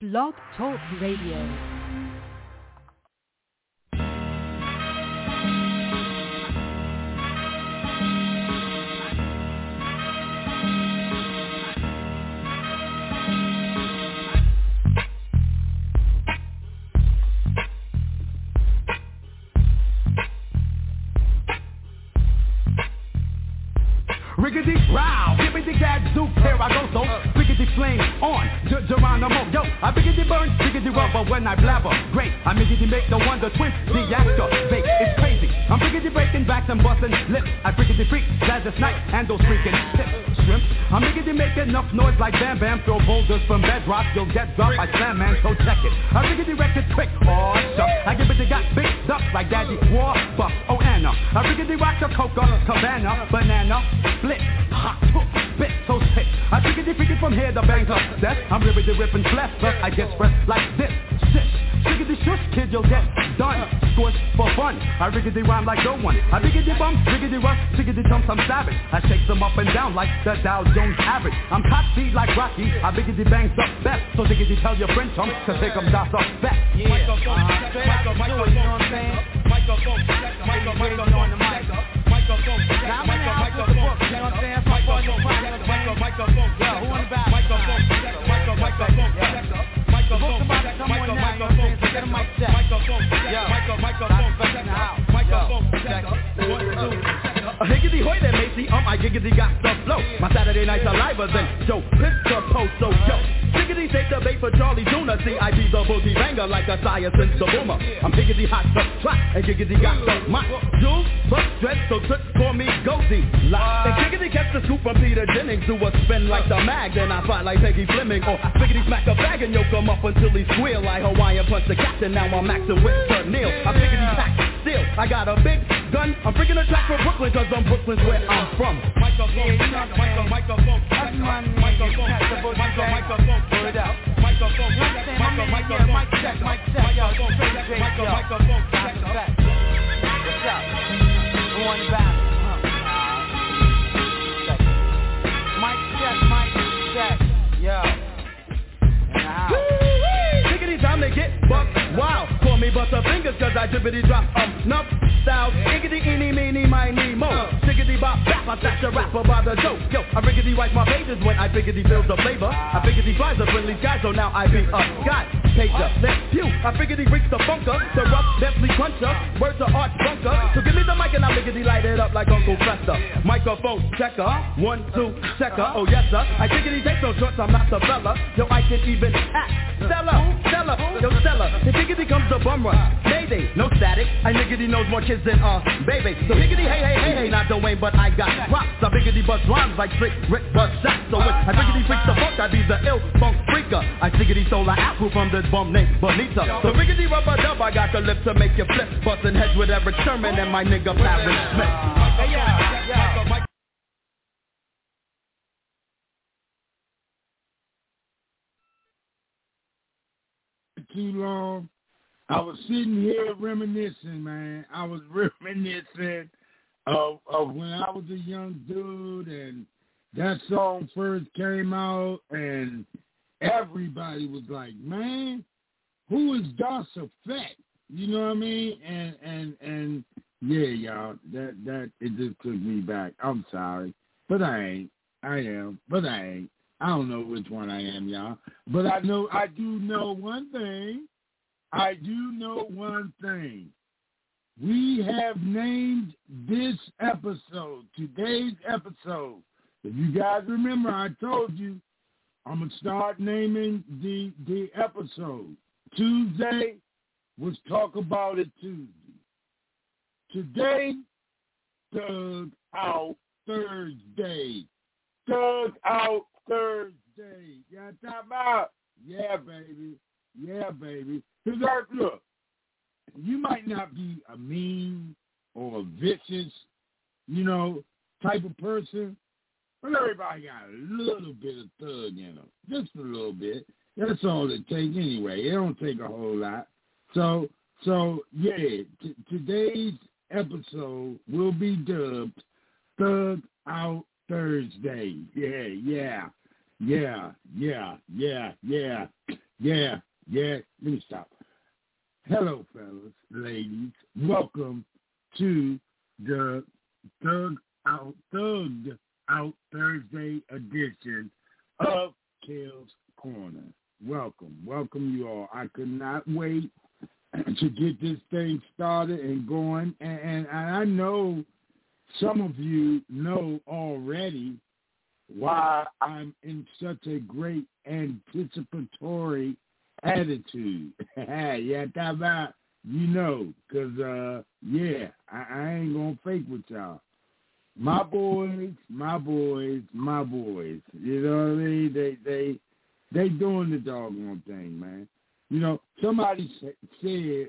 Blog Talk Radio. Riggedy row, give me the gadzooks, here I go, so riggedy flame on, Geronimo, yo, I biggity burn, riggedy rubber when I blabber, great, I riggedy make the wonder twin, the actor, fake, it's crazy, I'm riggedy breaking backs and busting lips, I riggedy freak, Gladys Knight, and those freaking tips, shrimp, I'm riggedy make enough noise like Bam Bam, throw boulders from bedrock, you'll get dropped by Slam Man, so check it, I riggedy wreck it quick, oh shuck, I give it the got big ducks like Daddy Warbucks, oh Anna, I riggedy rock the coca, cabana, banana, split, hot, bit, so sick. I trickity freaking from here to bangs upstairs. I'm ribbity ripping flesh, but I get fresh like this. Shit, shiggity shush, kid, you'll get done. Squish for fun. I riggedy rhyme like no one. I biggity bump, riggity rush, shiggity jumps, I'm savage. I shake them up and down like the Dow Jones average. I'm top speed like Rocky. I biggity bangs up best. So diggity tell your friend chum to take them dots up best. Yeah, microphone, you know what I'm saying? Microphone, on the mic. Microphone, now I'm in the house with the book, you know what I'm saying? Microphone, yo, who in the back? Microphone, the book's about to come on now, you know what I'm saying? So get a mic check. Yo, that's back in the house. Yo, a higgity hoy there, Macy, I giggity got the flow. My Saturday nights are liver than Joe Pistol Post, so yo. Higgity take the bait for Charlie Jr. See, I be the boogie banger like a sire since the boomer. I'm higgity hot the track, and giggity got the mic. Jules, but dress, so just call me Gozy. And giggity catch the scoop from Peter Jennings, do a spin like the mag, then I fight like Peggy Fleming. Or biggity smack a bag and yoke him up until he squeal. I Hawaiian punch the captain, now I'm maxing with Sir Neil. I biggity pack still, I got a big gun. I'm freaking a track for Brooklyn, cause I'm Brooklyn's where I'm from. microphone, word out. Microphone, mic check, yo, microphone, check. What's up? Who on the back? Mic check, yo. In the house. Tickety time to get buck, wow. Call me Butterfingers cause I drippity drop nup styles. Iggity eeny meeny miny mo. Tickety bop bap, I thatch a rapper by the dope. Yo, I riggedy write my pages when I biggity build the flavor. I biggity flies a friendly guy, so now I be a guy. Pager, then pew, I biggity reach the funker, the rough, deathly cruncher, words of art bunker. So give me the mic and I biggity light it up like Uncle Fester. Microphone checker, 1, 2, checker, oh yes sir. I biggity take no shorts, I'm not the fella. Yo, I can even act. Stella, yo Stella. If higgity comes the bum run, Mayday, no static. I niggity knows more kids than baby. So higgity hey, not Dwayne, but I got props. I biggity bust rhymes like Slick Rick bust shots. So when I biggity freak the funk, I be the ill funk freaker. I biggity stole an apple from this bum named Bonita. So riggedy rubber dub, I got the lips to make you flip. Bustin' heads with Eric Sherman and my nigga Patrick Smith. Hey, yeah. Too long. I was sitting here reminiscing, man. I was reminiscing of when I was a young dude and that song first came out and everybody was like, man, who is Das Effect? You know what I mean? And yeah, y'all, that it just took me back. I'm sorry. But I ain't. I am. But I ain't. I don't know which one I am, y'all. But I do know one thing. We have named this episode, today's episode. If you guys remember, I told you I'm going to start naming the episode. Tuesday was Talk About It Tuesday. Today, Thug Out Thursday. Thug Out Thursday. You got to talk about? Yeah, baby. Because, look, you might not be a mean or a vicious, type of person, but everybody got a little bit of thug in them. Just a little bit. That's all it takes anyway. It don't take a whole lot. So yeah, today's episode will be dubbed Thug Out Thursday. Yeah. Yeah. Let me stop. Hello, fellas, ladies. Welcome to the Thugged Out Thursday edition of Kale's Corner. Welcome you all. I could not wait to get this thing started and going. And I know some of you know already why I'm in such a great anticipatory attitude. Yeah, that about, you know, because, I ain't going to fake with y'all. My boys. You know what I mean? They doing the doggone thing, man. You know, somebody said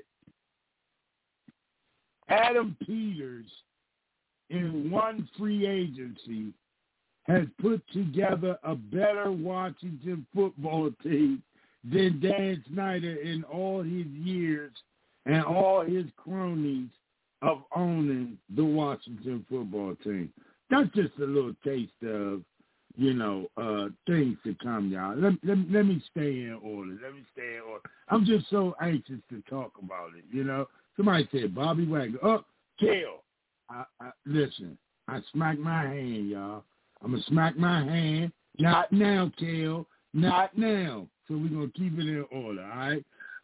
Adam Peters in one free agency has put together a better Washington football team than Dan Snyder in all his years and all his cronies of owning the Washington football team. That's just a little taste of, you know, things to come, y'all. Let me stay in order. I'm just so anxious to talk about it, you know. Somebody said Bobby Wagner. Oh, Kale. Listen, I smacked my hand, y'all. I'm going to smack my hand. Not now, Kale. Not now. So we're going to keep it in order, all right?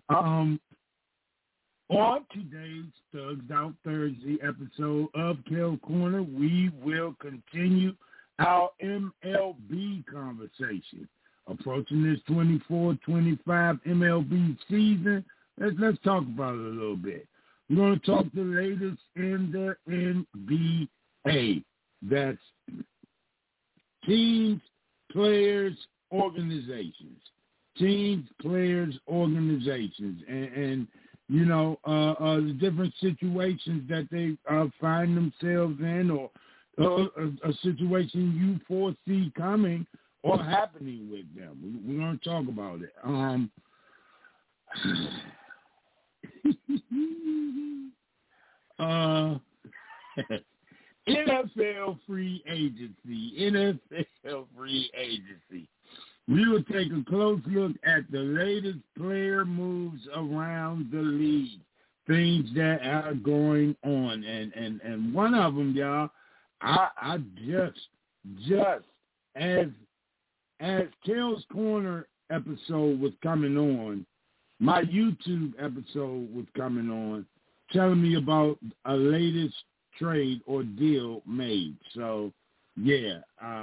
On today's Thugged Out Thursday episode of Kale Corner, we will continue our MLB conversation. Approaching this 24-25 MLB season, let's talk about it a little bit. We're going to talk the latest in the NBA. That's teams, players, organizations. And you know, the different situations that they find themselves in, or a situation you foresee coming or happening with them. We're going to talk about it. NFL free agency. We will take a close look at the latest player moves around the league, things that are going on, and one of them, y'all, I just as Kale's Corner episode was coming on, my YouTube episode was coming on, telling me about a latest trade or deal made. So, yeah,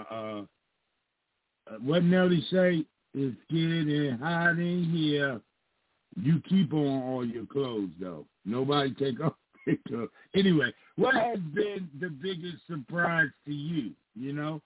what Nelly say is getting hot in here. You keep on all your clothes, though. Nobody take off their clothes. Anyway, what has been the biggest surprise to you? You know,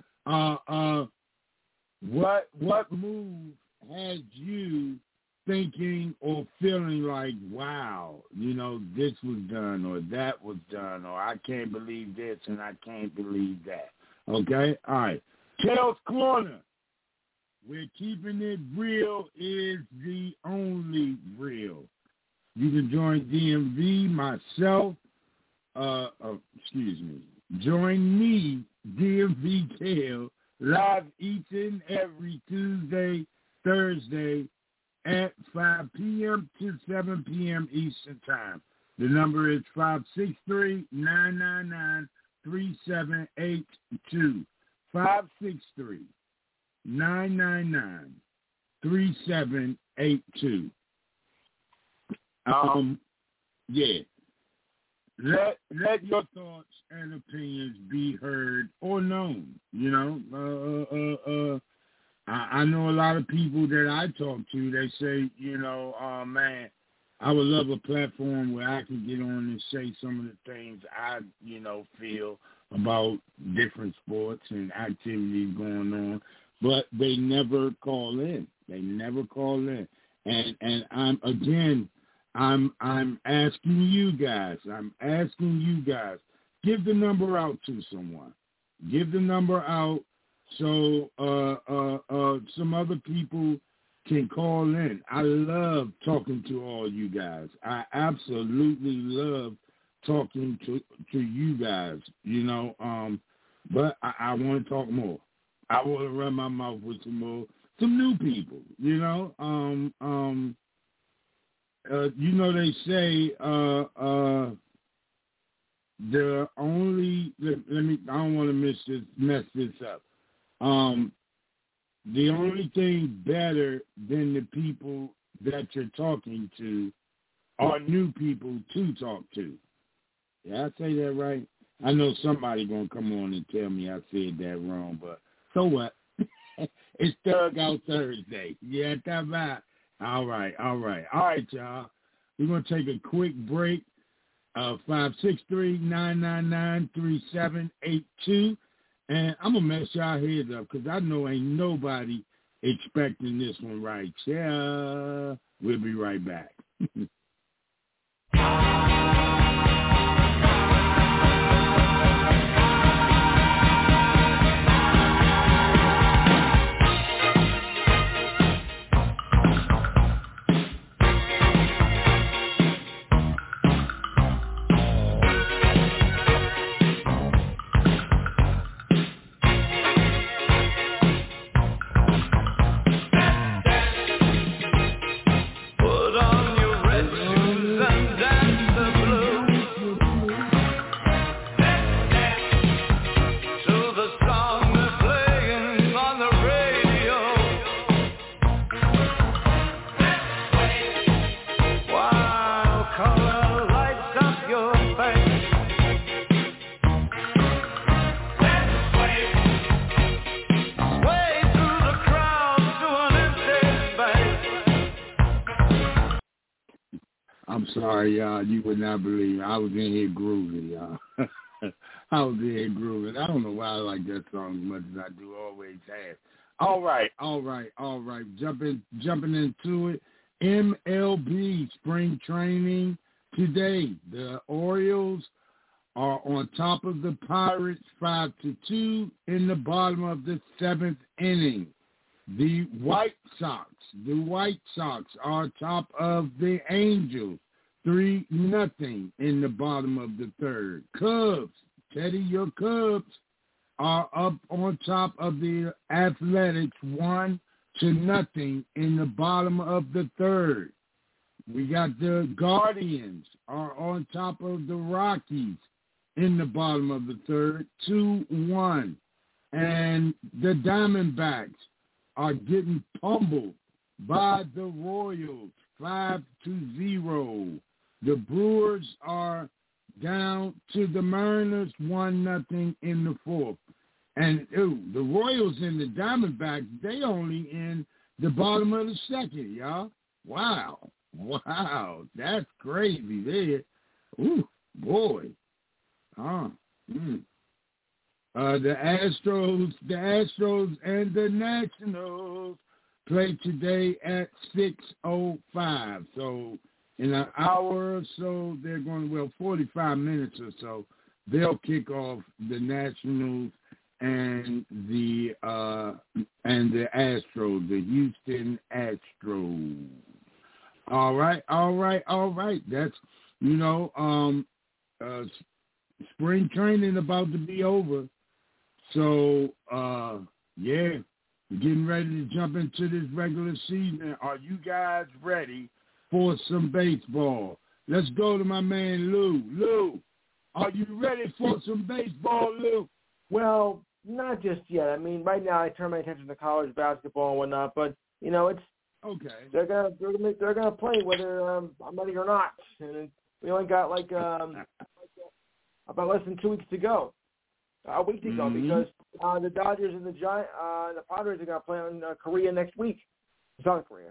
what move has you thinking or feeling like, wow, you know, this was done or that was done, or I can't believe this and I can't believe that. Okay? All right. Kale's Corner. We're keeping it real is the only real. You can join DMV, myself, join me, DMV Kale, live each and every Tuesday, Thursday at 5 p.m. to 7 p.m. Eastern Time. The number is 563-999-3782. 563-999-3782. Yeah. Let your thoughts and opinions be heard or known. You know, I know a lot of people that I talk to, they say, you know, man, I would love a platform where I can get on and say some of the things I, you know, feel about different sports and activities going on, but they never call in. And I'm asking you guys, give the number out to someone. Give the number out so some other people can call in. I love talking to all you guys. I absolutely love talking to you guys, you know, but I want to talk more. I want to run my mouth with some more. new people. You know, they say the only. Let me. I don't want to mess this up. The only thing better than the people that you're talking to are new people to talk to. Yeah, I say that right? I know somebody going to come on and tell me I said that wrong, but so what? It's Thug Out Thursday. Yeah, that's right. All right, y'all. We're going to take a quick break. 563-999-3782. And I'm going to mess y'all heads up because I know ain't nobody expecting this one right. Yeah. We'll be right back. I'm sorry, y'all. You would not believe it. I was in here grooving, y'all. I was in here grooving. I don't know why I like that song as much as I do always have. All right. Jumping into it. MLB spring training today. The Orioles are on top of the Pirates 5-2 in the bottom of the 7th inning. The White Sox are top of the Angels 3-0 in the bottom of the 3rd. Cubs, Teddy, your Cubs are up on top of the Athletics 1-0 in the bottom of the 3rd. We got the Guardians are on top of the Rockies in the bottom of the 3rd, 2-1. And the Diamondbacks are getting pummeled by the Royals 5-0. The Brewers are down to the Mariners 1-0 in the 4th. And the Royals and the Diamondbacks, they only in the bottom of the 2nd, y'all. Wow, that's crazy there. Ooh, boy. The Astros and the Nationals play today at 6:05. So in an hour or so, they're going 45 minutes or so. They'll kick off the Nationals and the Astros, the Houston Astros. All right. That's spring training about to be over. So, getting ready to jump into this regular season. Are you guys ready for some baseball? Let's go to my man, Lou. Lou, are you ready for some baseball, Lou? Well, not just yet. I mean, right now I turn my attention to college basketball and whatnot, but, it's okay. They're gonna play whether I'm ready or not. And we only got about less than 2 weeks to go. A week to go, because the Dodgers and the Padres are going to play in Korea next week, South Korea.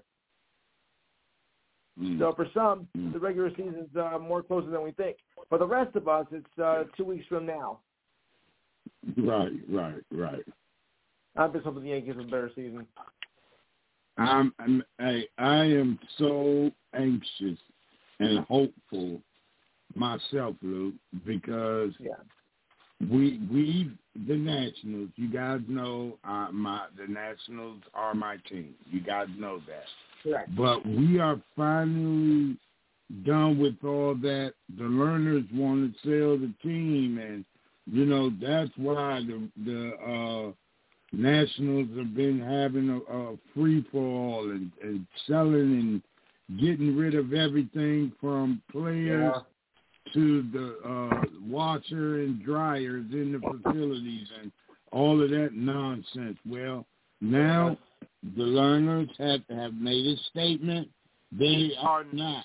So for some, the regular season's more closer than we think. For the rest of us, it's 2 weeks from now. Right. I'm just hoping the Yankees have a better season. I am so anxious and hopeful myself, Luke, because we the Nationals, you guys know the Nationals are my team. You guys know that. Correct. But we are finally done with all that. The learners want to sell the team, and that's why Nationals have been having a free-for-all and selling and getting rid of everything from players to the washer and dryers in the facilities and all of that nonsense. Well, now the learners have made a statement. They are not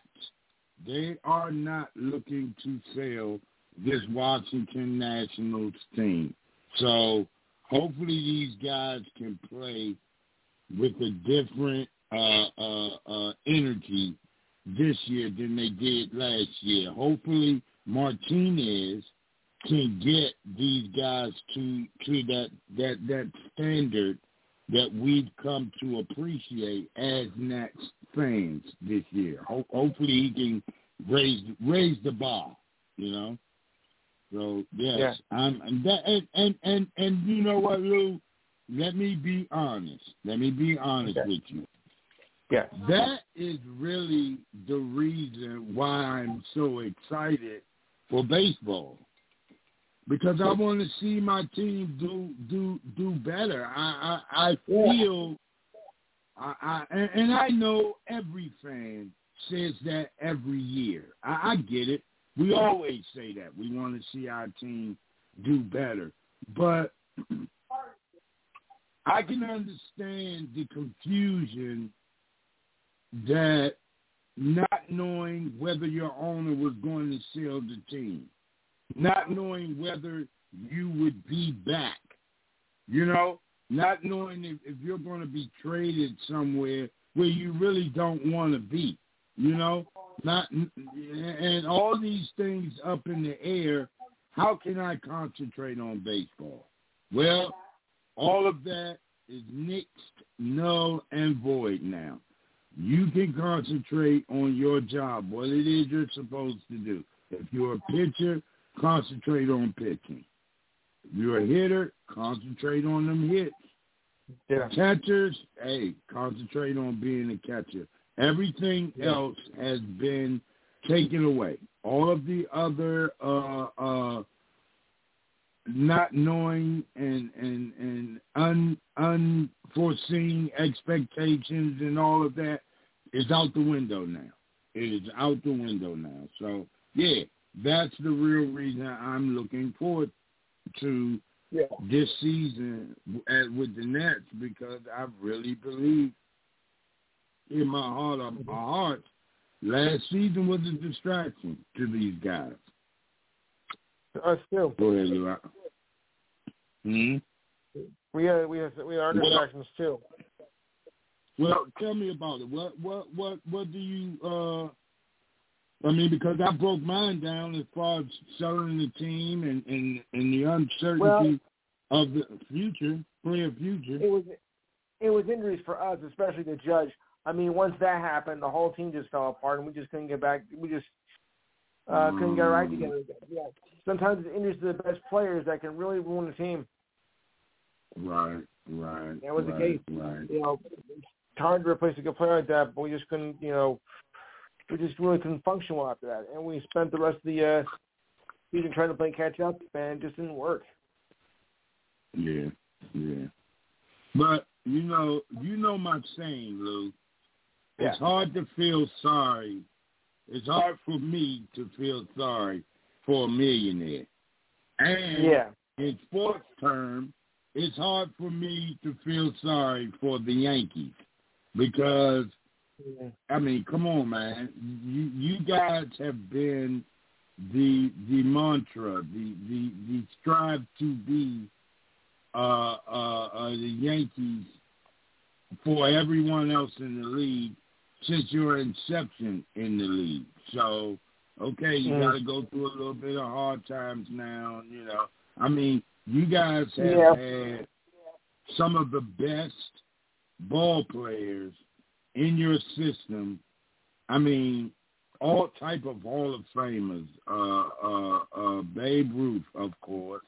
looking to sell this Washington Nationals team. So hopefully these guys can play with a different energy this year than they did last year. Hopefully Martinez can get these guys to that standard that we've come to appreciate as Nats fans this year. Hopefully he can raise the bar, you know. So yes, and you know what, Lou? Let me be honest with you. Yeah. That is really the reason why I'm so excited for baseball. Because I want to see my team do better. I feel, and I know every fan says that every year. I get it. We always say that. We want to see our team do better. But I can understand the confusion that not knowing whether your owner was going to sell the team, not knowing whether you would be back, you know, not knowing if you're going to be traded somewhere where you really don't want to be, you know, and all these things up in the air. How can I concentrate on baseball? Well, all of that is nixed, null, and void now. You can concentrate on your job, what it is you're supposed to do. If you're a pitcher, concentrate on pitching. If you're a hitter, concentrate on them hits. Yeah. Catchers, concentrate on being a catcher. Everything else has been taken away. All of the other not knowing and unforeseen expectations and all of that is out the window now. It is out the window now. So, yeah, that's the real reason I'm looking forward to this season with the Nets, because I really believe in my heart of my heart last season was a distraction to these guys. Still. Go ahead, Lou. We are distractions too. Well, tell me about it. What do you? I mean, because I broke mine down as far as selling the team and the uncertainty of the future, player future. It was injuries for us, especially the Judge. I mean, once that happened, the whole team just fell apart, and we just couldn't get back. We just couldn't get right together. Yeah. Sometimes it's injuries to the best players that can really ruin the team. Right. That was the case. Right. You know, it's hard to replace a good player like that, but we just couldn't. You know, we just really couldn't function well after that, and we spent the rest of the season trying to play catch up, and it just didn't work. Yeah. But you know my saying, Lou. Yeah. It's hard to feel sorry. It's hard for me to feel sorry for a millionaire. And in sports terms, it's hard for me to feel sorry for the Yankees because, I mean, come on, man. You guys have been the mantra, the strive to be the Yankees for everyone else in the league since your inception in the league. So, okay, you got to go through a little bit of hard times now, you know. I mean, you guys have had some of the best ball players in your system. I mean, all type of Hall of Famers. Babe Ruth, of course.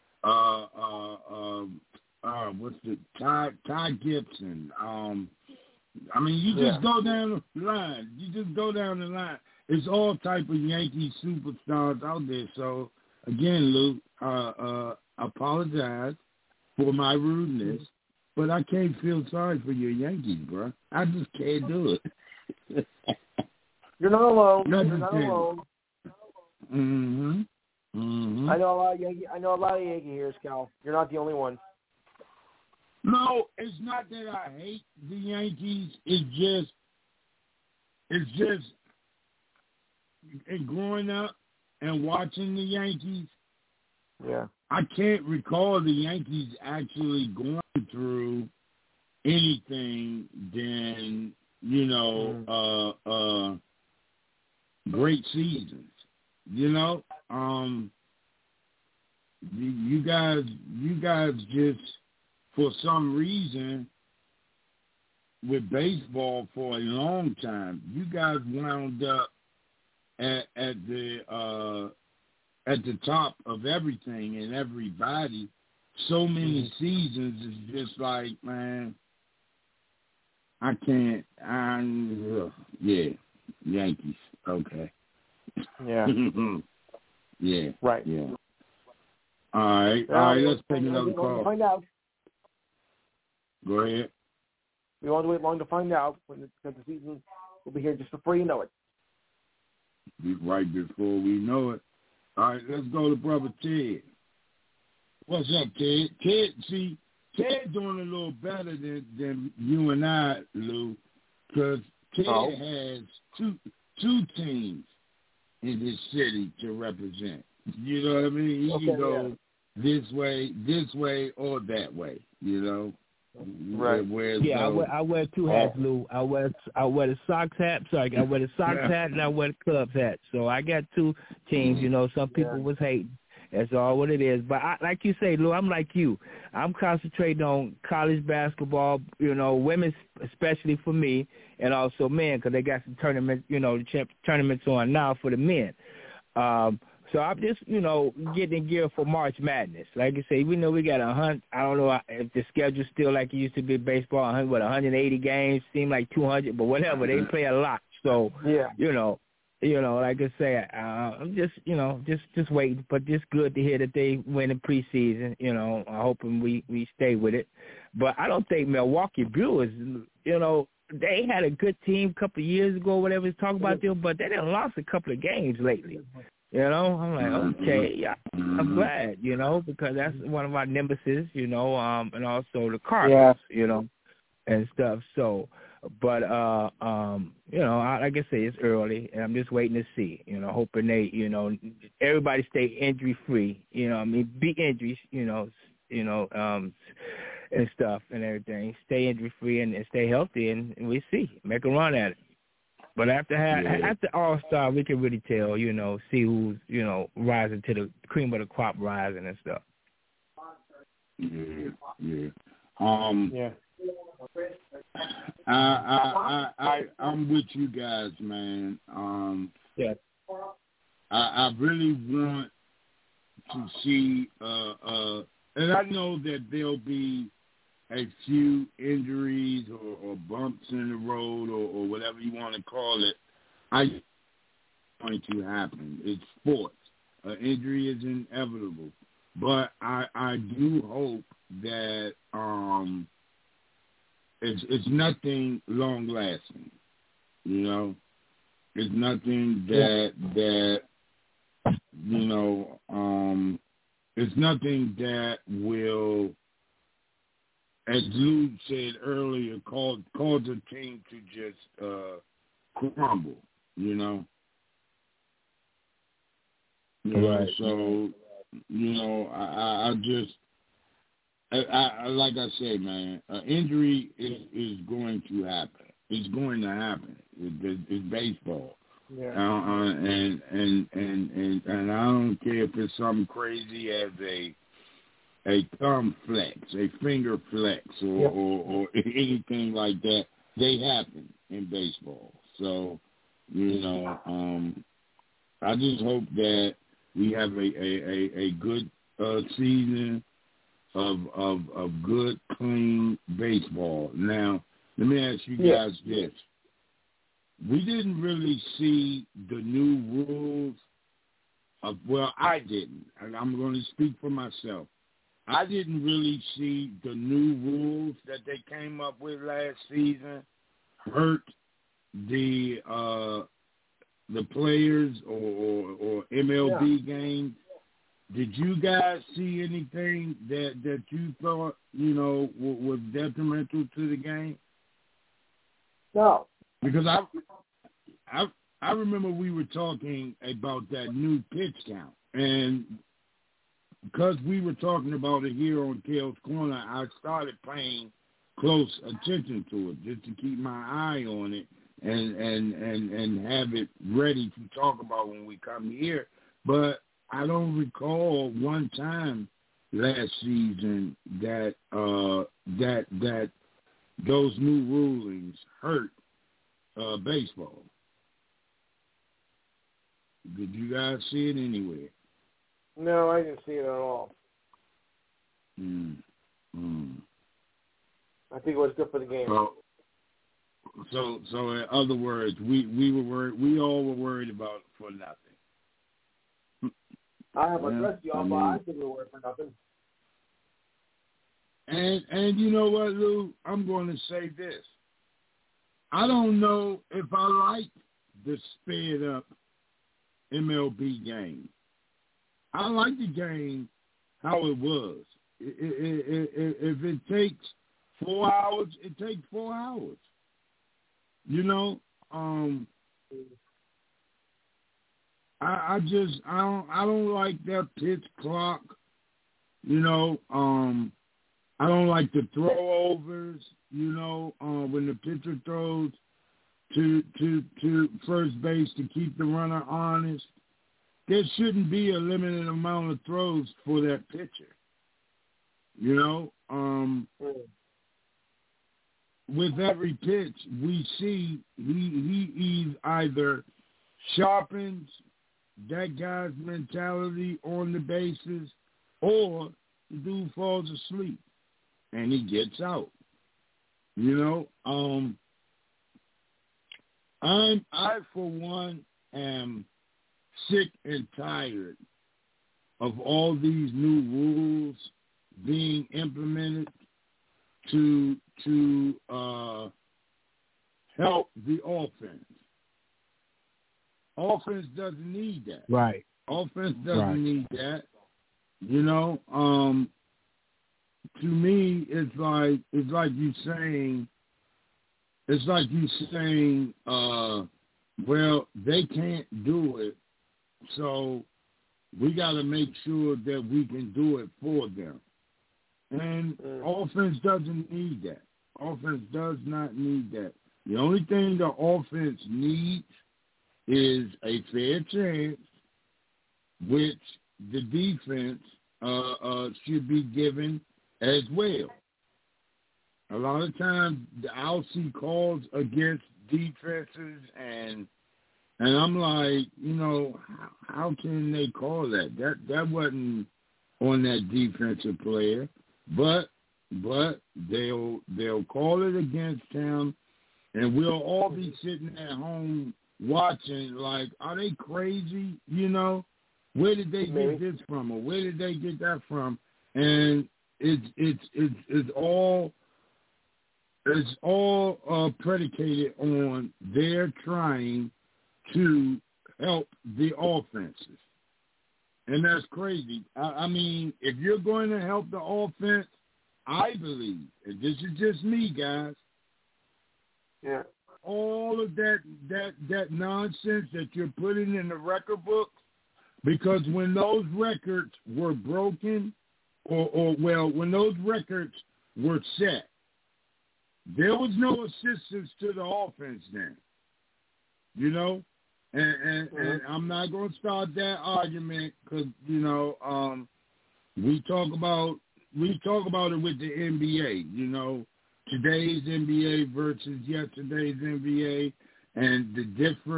Ty Gibson. I mean, you just go down the line. It's all type of Yankee superstars out there. So, again, Luke, apologize for my rudeness. But I can't feel sorry for your Yankees, bro. I just can't do it. You're not alone. You're not alone. I know a lot of Yankee heroes, Cal. You're not the only one. No, it's not that I hate the Yankees. It's just growing up and watching the Yankees. Yeah. I can't recall the Yankees actually going through anything than, great seasons. You guys just, for some reason, with baseball for a long time, you guys wound up at the top of everything and everybody. So many seasons is just like, man, I can't. Yankees. Okay. Yeah. Yeah. Right. Yeah. All right. Let's take another call. Find out. Go ahead. We won't wait long to find out because the season will be here just before you know it. Right before we know it. All right, let's go to Brother Ted. What's up, Ted? Ted doing a little better than you and I, Lou, because Ted has two teams in his city to represent. You know what I mean? He can go this way, or that way. Right. I wear two hats, Lou. I wear the Sox hat. I wear the Sox hat and I wear the Cubs hat. So I got two teams. Some people was hating. That's all what it is. But like you say, Lou, I'm like you. I'm concentrating on college basketball. Women, especially for me, and also men, because they got some tournaments. Tournaments on now for the men. So I'm just, getting geared for March Madness. Like I say, we know we got 100. I don't know if the schedule's still like it used to be baseball. 180 games, seem like 200, but whatever. They play a lot. So, like I say, I'm just waiting. But just good to hear that they win in preseason. I'm hoping we stay with it. But I don't think Milwaukee Brewers, they had a good team a couple of years ago, whatever it's talking about them, but they done lost a couple of games lately. I'm like, okay, yeah, I'm glad, because that's one of our nemesis, and also the Cardinals, and stuff. So, but, like I say, it's early, and I'm just waiting to see, hoping they, everybody stay injury-free, beat injuries, and stuff and everything. Stay injury-free and stay healthy, and we see, make a run at it. But after All-Star, we can really tell, see who's, rising to the cream of the crop rising and stuff. Yeah. I'm with you guys, man. I really want to see, and I know that there'll be a few injuries or bumps in the road or whatever you want to call it. It's going to happen. It's sports. Injury is inevitable. But I do hope that it's nothing long-lasting. It's nothing it's nothing that will, as Lou said earlier, cause a team to just crumble, Right. So, I just, like I say, man, injury is going to happen. It's going to happen. It's baseball. Yeah. And I don't care if it's something crazy as a thumb flex, a finger flex, or anything like that. They happen in baseball. So, I just hope that we have a good season of good, clean baseball. Now, let me ask you guys this. We didn't really see the new rules I didn't. I'm going to speak for myself. I didn't really see the new rules that they came up with last season hurt the players or MLB games. Did you guys see anything that you thought, was detrimental to the game? No. Because I remember we were talking about that new pitch count, and because we were talking about it here on Kale's Corner, I started paying close attention to it just to keep my eye on it and have it ready to talk about when we come here. But I don't recall one time last season that that those new rulings hurt baseball. Did you guys see it anywhere? No, I didn't see it at all. I think it was good for the game. So in other words, we were worried. We all were worried about it for nothing. I have addressed y'all, but I think we were worried for nothing. And you know what, Lou? I'm going to say this. I don't know if I like the sped up MLB game. I like the game how it was. If it takes 4 hours, it takes 4 hours. I don't like that pitch clock. I don't like the throwovers. When the pitcher throws to first base to keep the runner honest. There shouldn't be a limited amount of throws for that pitcher. With every pitch we see, he either sharpens that guy's mentality on the bases, or the dude falls asleep and he gets out. I for one am sick and tired of all these new rules being implemented to help the offense. Offense doesn't need that. Right. Offense doesn't need that. To me, it's like you saying, well, they can't do it, so we got to make sure that we can do it for them. And offense doesn't need that. Offense does not need that. The only thing the offense needs is a fair chance, which the defense should be given as well. A lot of times I'll see calls against defenses, and I'm like, how can they call that? That wasn't on that defensive player, but they'll call it against him, and we'll all be sitting at home watching like, are they crazy? Where did they get this from, or where did they get that from? And it's all predicated on their trying to help the offenses. And that's crazy. I mean, if you're going to help the offense, I believe, and this is just me, guys, all of that nonsense that you're putting in the record books, because when those records were broken, when those records were set, there was no assistance to the offense then, and I'm not going to start that argument because we talk about it with the NBA, today's NBA versus yesterday's NBA, and the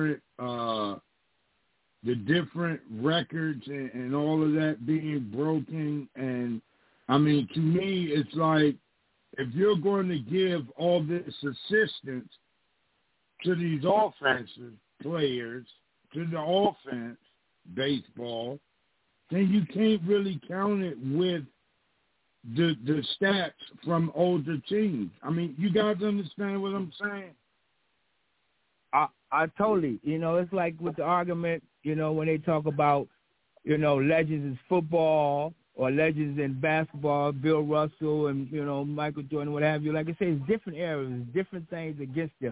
different records and all of that being broken. And I mean, to me, it's like, if you're going to give all this assistance to these offensive players, to the offense, baseball, then you can't really count it with the stats from older teams. I mean, you guys understand what I'm saying? I totally, it's like with the argument, when they talk about, legends in football or legends in basketball, Bill Russell and, Michael Jordan, what have you. Like I say, it's different eras, different things against them.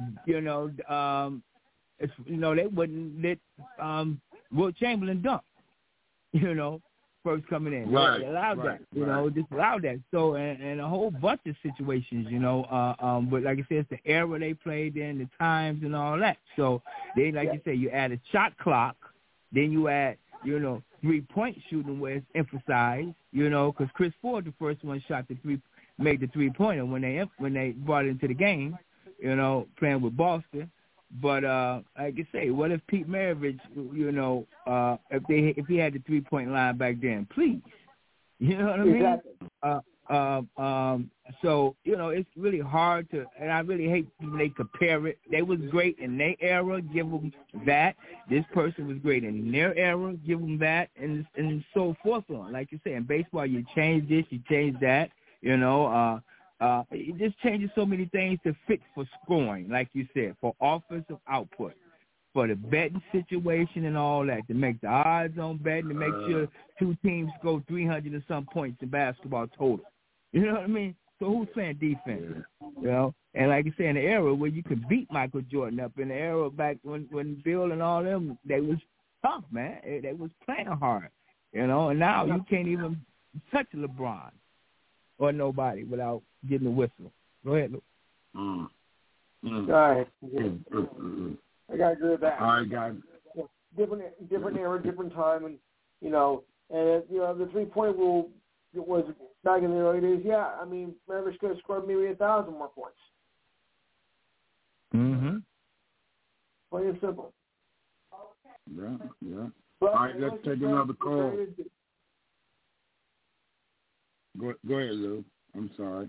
It's, they wouldn't let Wilt Chamberlain dunk, first coming in. Right. They allowed that, just allowed that. So, and a whole bunch of situations, but like I said, it's the era they played in, the times and all that. So they, like you say, you add a shot clock, then you add, 3-point shooting where it's emphasized, because Chris Ford, the first one made the 3-pointer when they brought it into the game, playing with Boston. But like I say, what if Pete Maravich, if he had the 3-point line back then, please, you know what I mean? Exactly. So it's really hard to, and I really hate when they compare it. They was great in their era, give them that. This person was great in their era, give them that, and so forth on. Like you say, in baseball, you change this, you change that, it just changes so many things to fit for scoring, like you said, for offensive output, for the betting situation and all that, to make the odds on betting, to make sure two teams go 300 and some points in basketball total. You know what I mean? So who's playing defense? And like you say, in the era where you could beat Michael Jordan up, in the era back when Bill and all them, they was tough, man. They was playing hard, and now you can't even touch LeBron or nobody without getting a whistle. Go ahead, Luke. All right. I got to agree with that. All right, guys. Different era, different time, and the 3-point rule was back in the early days. Yeah, I mean, Maravich could have scored maybe 1,000 more points. Mm-hmm. Plain and simple. Yeah. But, all right, let's take another call. Go ahead, Lou. I'm sorry.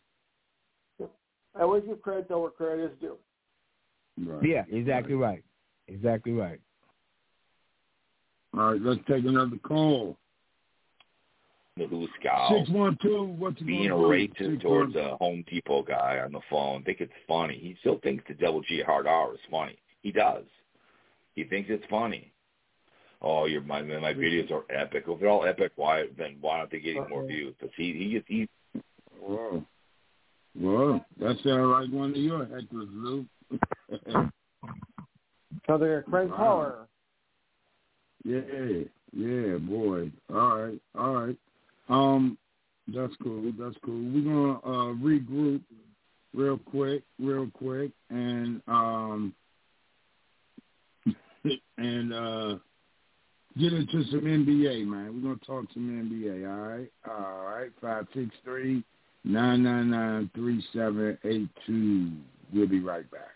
I always give credit to where credit is due. Right. Yeah, exactly right. Exactly right. All right, let's take another call. The Lou Scowl 612. What's being a racist towards a Home Depot guy on the phone. Think it's funny. He still thinks the Double G Hard Hour is funny. He does. He thinks it's funny. Oh, my videos are epic. If they're all epic, why aren't they getting more views? Because he Well, that sounds like one of your hecklers, Lou. So they're a crank caller. Yeah, boy. All right. That's cool. We're gonna regroup real quick, and get into some NBA, man. We're gonna talk some NBA. All right. 563-999-3782. We'll be right back.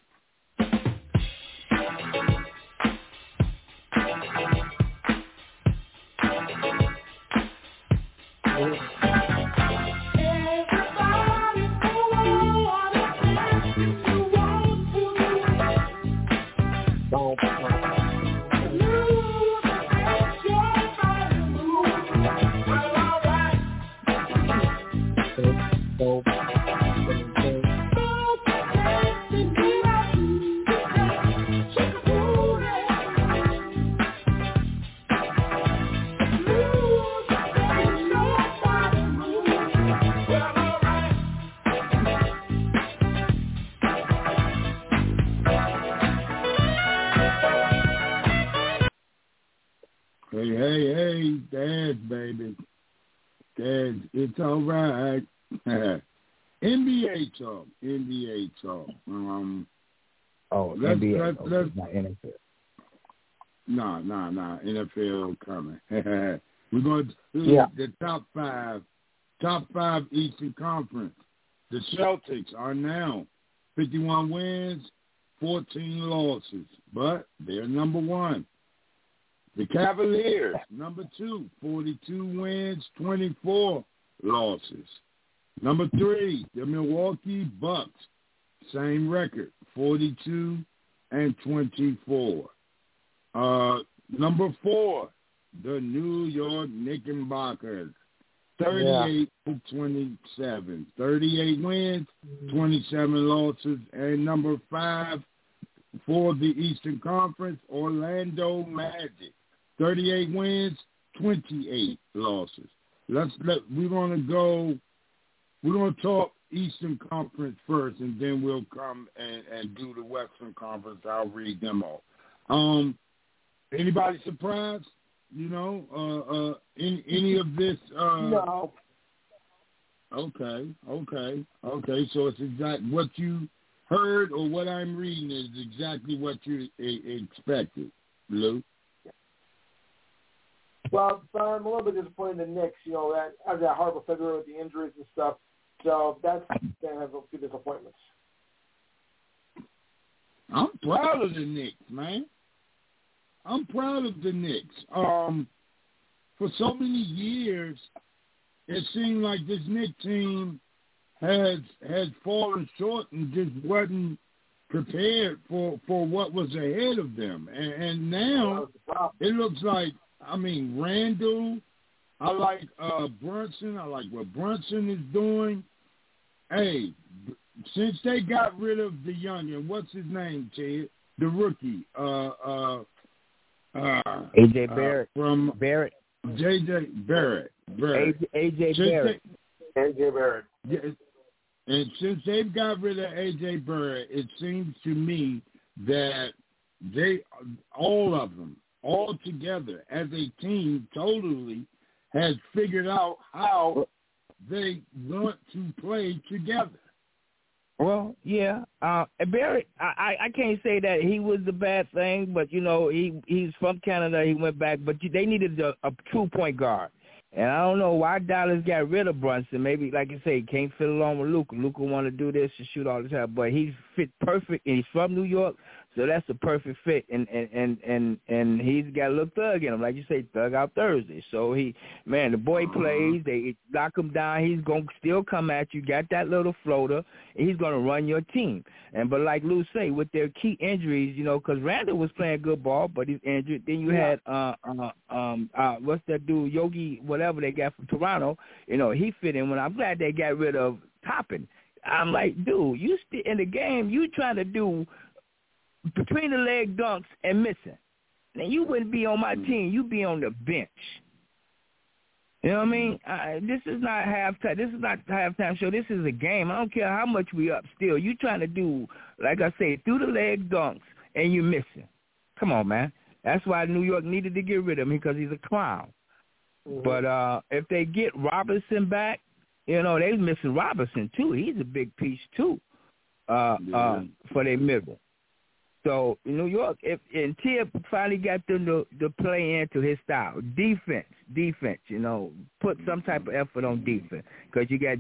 Hey, Dad, baby. Dad, it's all right. NBA talk. NBA, let's, not NFL. No, NFL coming. We're going to do the top five Eastern Conference. The Celtics are now 51 wins, 14 losses, but they're number one. The Cavaliers, number 2, 42 wins, 24 losses. Number 3, the Milwaukee Bucks, same record, 42 and 24. Number 4, the New York Knickerbockers, 38-27. 38 wins, 27 losses, and number 5 for the Eastern Conference, Orlando Magic. 38 wins, 28 losses. We're gonna talk Eastern Conference first, and then we'll come and do the Western Conference. I'll read them all. Anybody surprised? In any of this? No. Okay. So it's exactly what you heard, or what I'm reading is exactly what you expected, Lou. Well, I'm a little bit disappointed in the Knicks. That after that horrible February with the injuries and stuff. So that's going to have a few disappointments. I'm proud of the Knicks, man. I'm proud of the Knicks. For so many years, it seemed like this Knicks team had fallen short and just wasn't prepared for what was ahead of them. And now it looks like, Randall, I like Brunson. I like what Brunson is doing. Hey, since they got rid of the youngin, what's his name, Ted? The rookie. A.J. Barrett. From Barrett. J.J. Barrett. A.J. Barrett. A.J. Barrett. Yeah, and since they've got rid of A.J. Barrett, it seems to me that all of them, all together as a team, totally has figured out how they want to play together. Well, yeah. Barrett, I can't say that he was the bad thing, but, he's from Canada. He went back. But they needed a true point guard. And I don't know why Dallas got rid of Brunson. Maybe, like you say, he can't fit along with Luka. Luka want to do this and shoot all the time. But he fit perfect, and he's from New York, so that's a perfect fit. And he's got a little thug in him. Like you say, thug out Thursday. So, the boy plays. They knock him down. He's going to still come at you, got that little floater, and he's going to run your team. But like Lou say, with their key injuries, because Randall was playing good ball, but he's injured. Then you had, what's that dude, Yogi, whatever they got from Toronto, he fit in. When I'm glad they got rid of Toppin. I'm like, dude, you in the game, you trying to do between the leg dunks and missing. Now, you wouldn't be on my team. You'd be on the bench. You know what I mean? This is not halftime. This is not halftime show. This is a game. I don't care how much we up still. You trying to do, like I say, through the leg dunks, and you're missing. Come on, man. That's why New York needed to get rid of him, because he's a clown. Mm-hmm. But if they get Robinson back, they're missing Robinson, too. He's a big piece, too, for their middle. So, New York, and Tip finally got them to play into his style. Defense, put some type of effort on defense. Because you got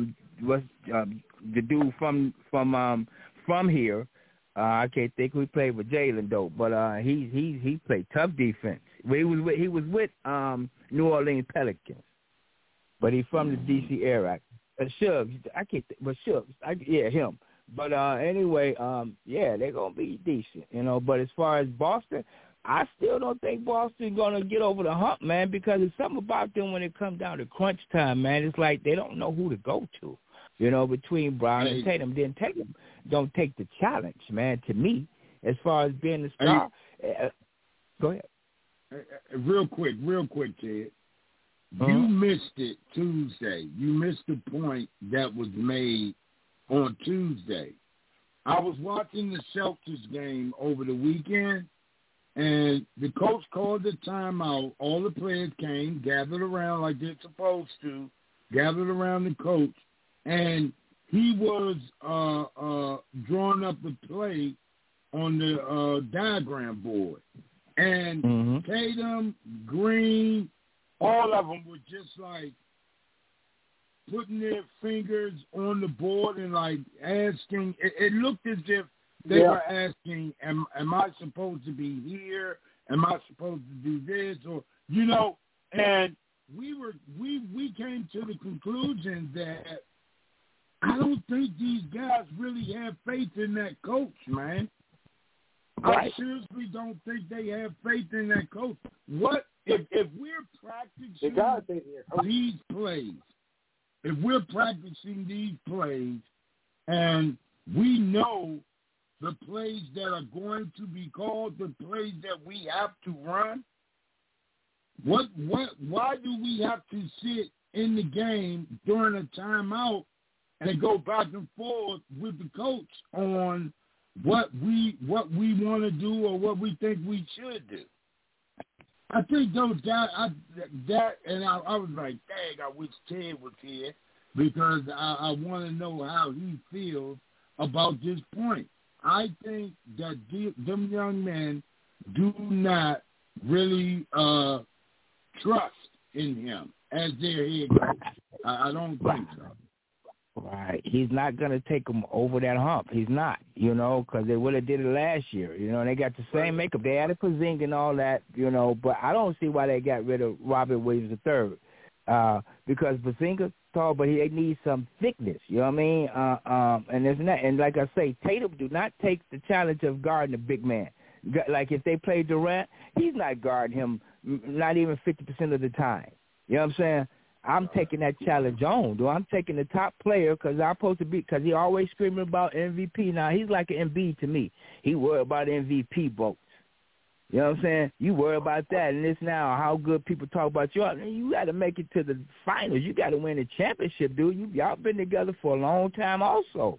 the dude from here. I can't think who played with Jalen, though, but he played tough defense. He was with New Orleans Pelicans, but he's from the D.C. area. Shuggs, I can't think, but Shuggs, him. But anyway, they're gonna be decent, But as far as Boston, I still don't think Boston's gonna get over the hump, man, because there's something about them when it comes down to crunch time, man. It's like they don't know who to go to, between Brown and Tatum. Then Tatum don't take the challenge, man. To me, as far as being the star, go ahead. Real quick, Ted. You missed it Tuesday. You missed the point that was made on Tuesday. I was watching the Celtics game over the weekend, and the coach called the timeout. All the players came, gathered around like they're supposed to, gathered around the coach, and he was drawing up the play on the diagram board. And Tatum, Green, all of them were just like putting their fingers on the board and like asking. It looked as if they were asking, am I supposed to be here? Am I supposed to do this? Or, and we came to the conclusion that I don't think these guys really have faith in that coach, man. Right. I seriously don't think they have faith in that coach. What if we're practicing these plays, and we know the plays that are going to be called, the plays that we have to run, why do we have to sit in the game during a timeout and go back and forth with the coach on what we want to do or what we think we should do? I think those guys, I was like, dang, I wish Ted was here because I want to know how he feels about this point. I think that them young men do not really trust in him as their head coach. I don't think so. Right. He's not going to take them over that hump. He's not, because they would have did it last year. And they got the same makeup. They added Porzingis and all that, but I don't see why they got rid of Robert Williams III because Porzingis tall, but he needs some thickness, you know what I mean? And there's not, and like I say, Tatum do not take the challenge of guarding a big man. Like if they play Durant, he's not guarding him not even 50% of the time. You know what I'm saying? I'm taking that challenge on, though. I'm taking the top player because he always screaming about MVP. Now, he's like an Embiid to me. He worried about MVP votes. You know what I'm saying? You worry about that. And this now, how good people talk about you. You got to make it to the finals. You got to win the championship, dude. Y'all been together for a long time also,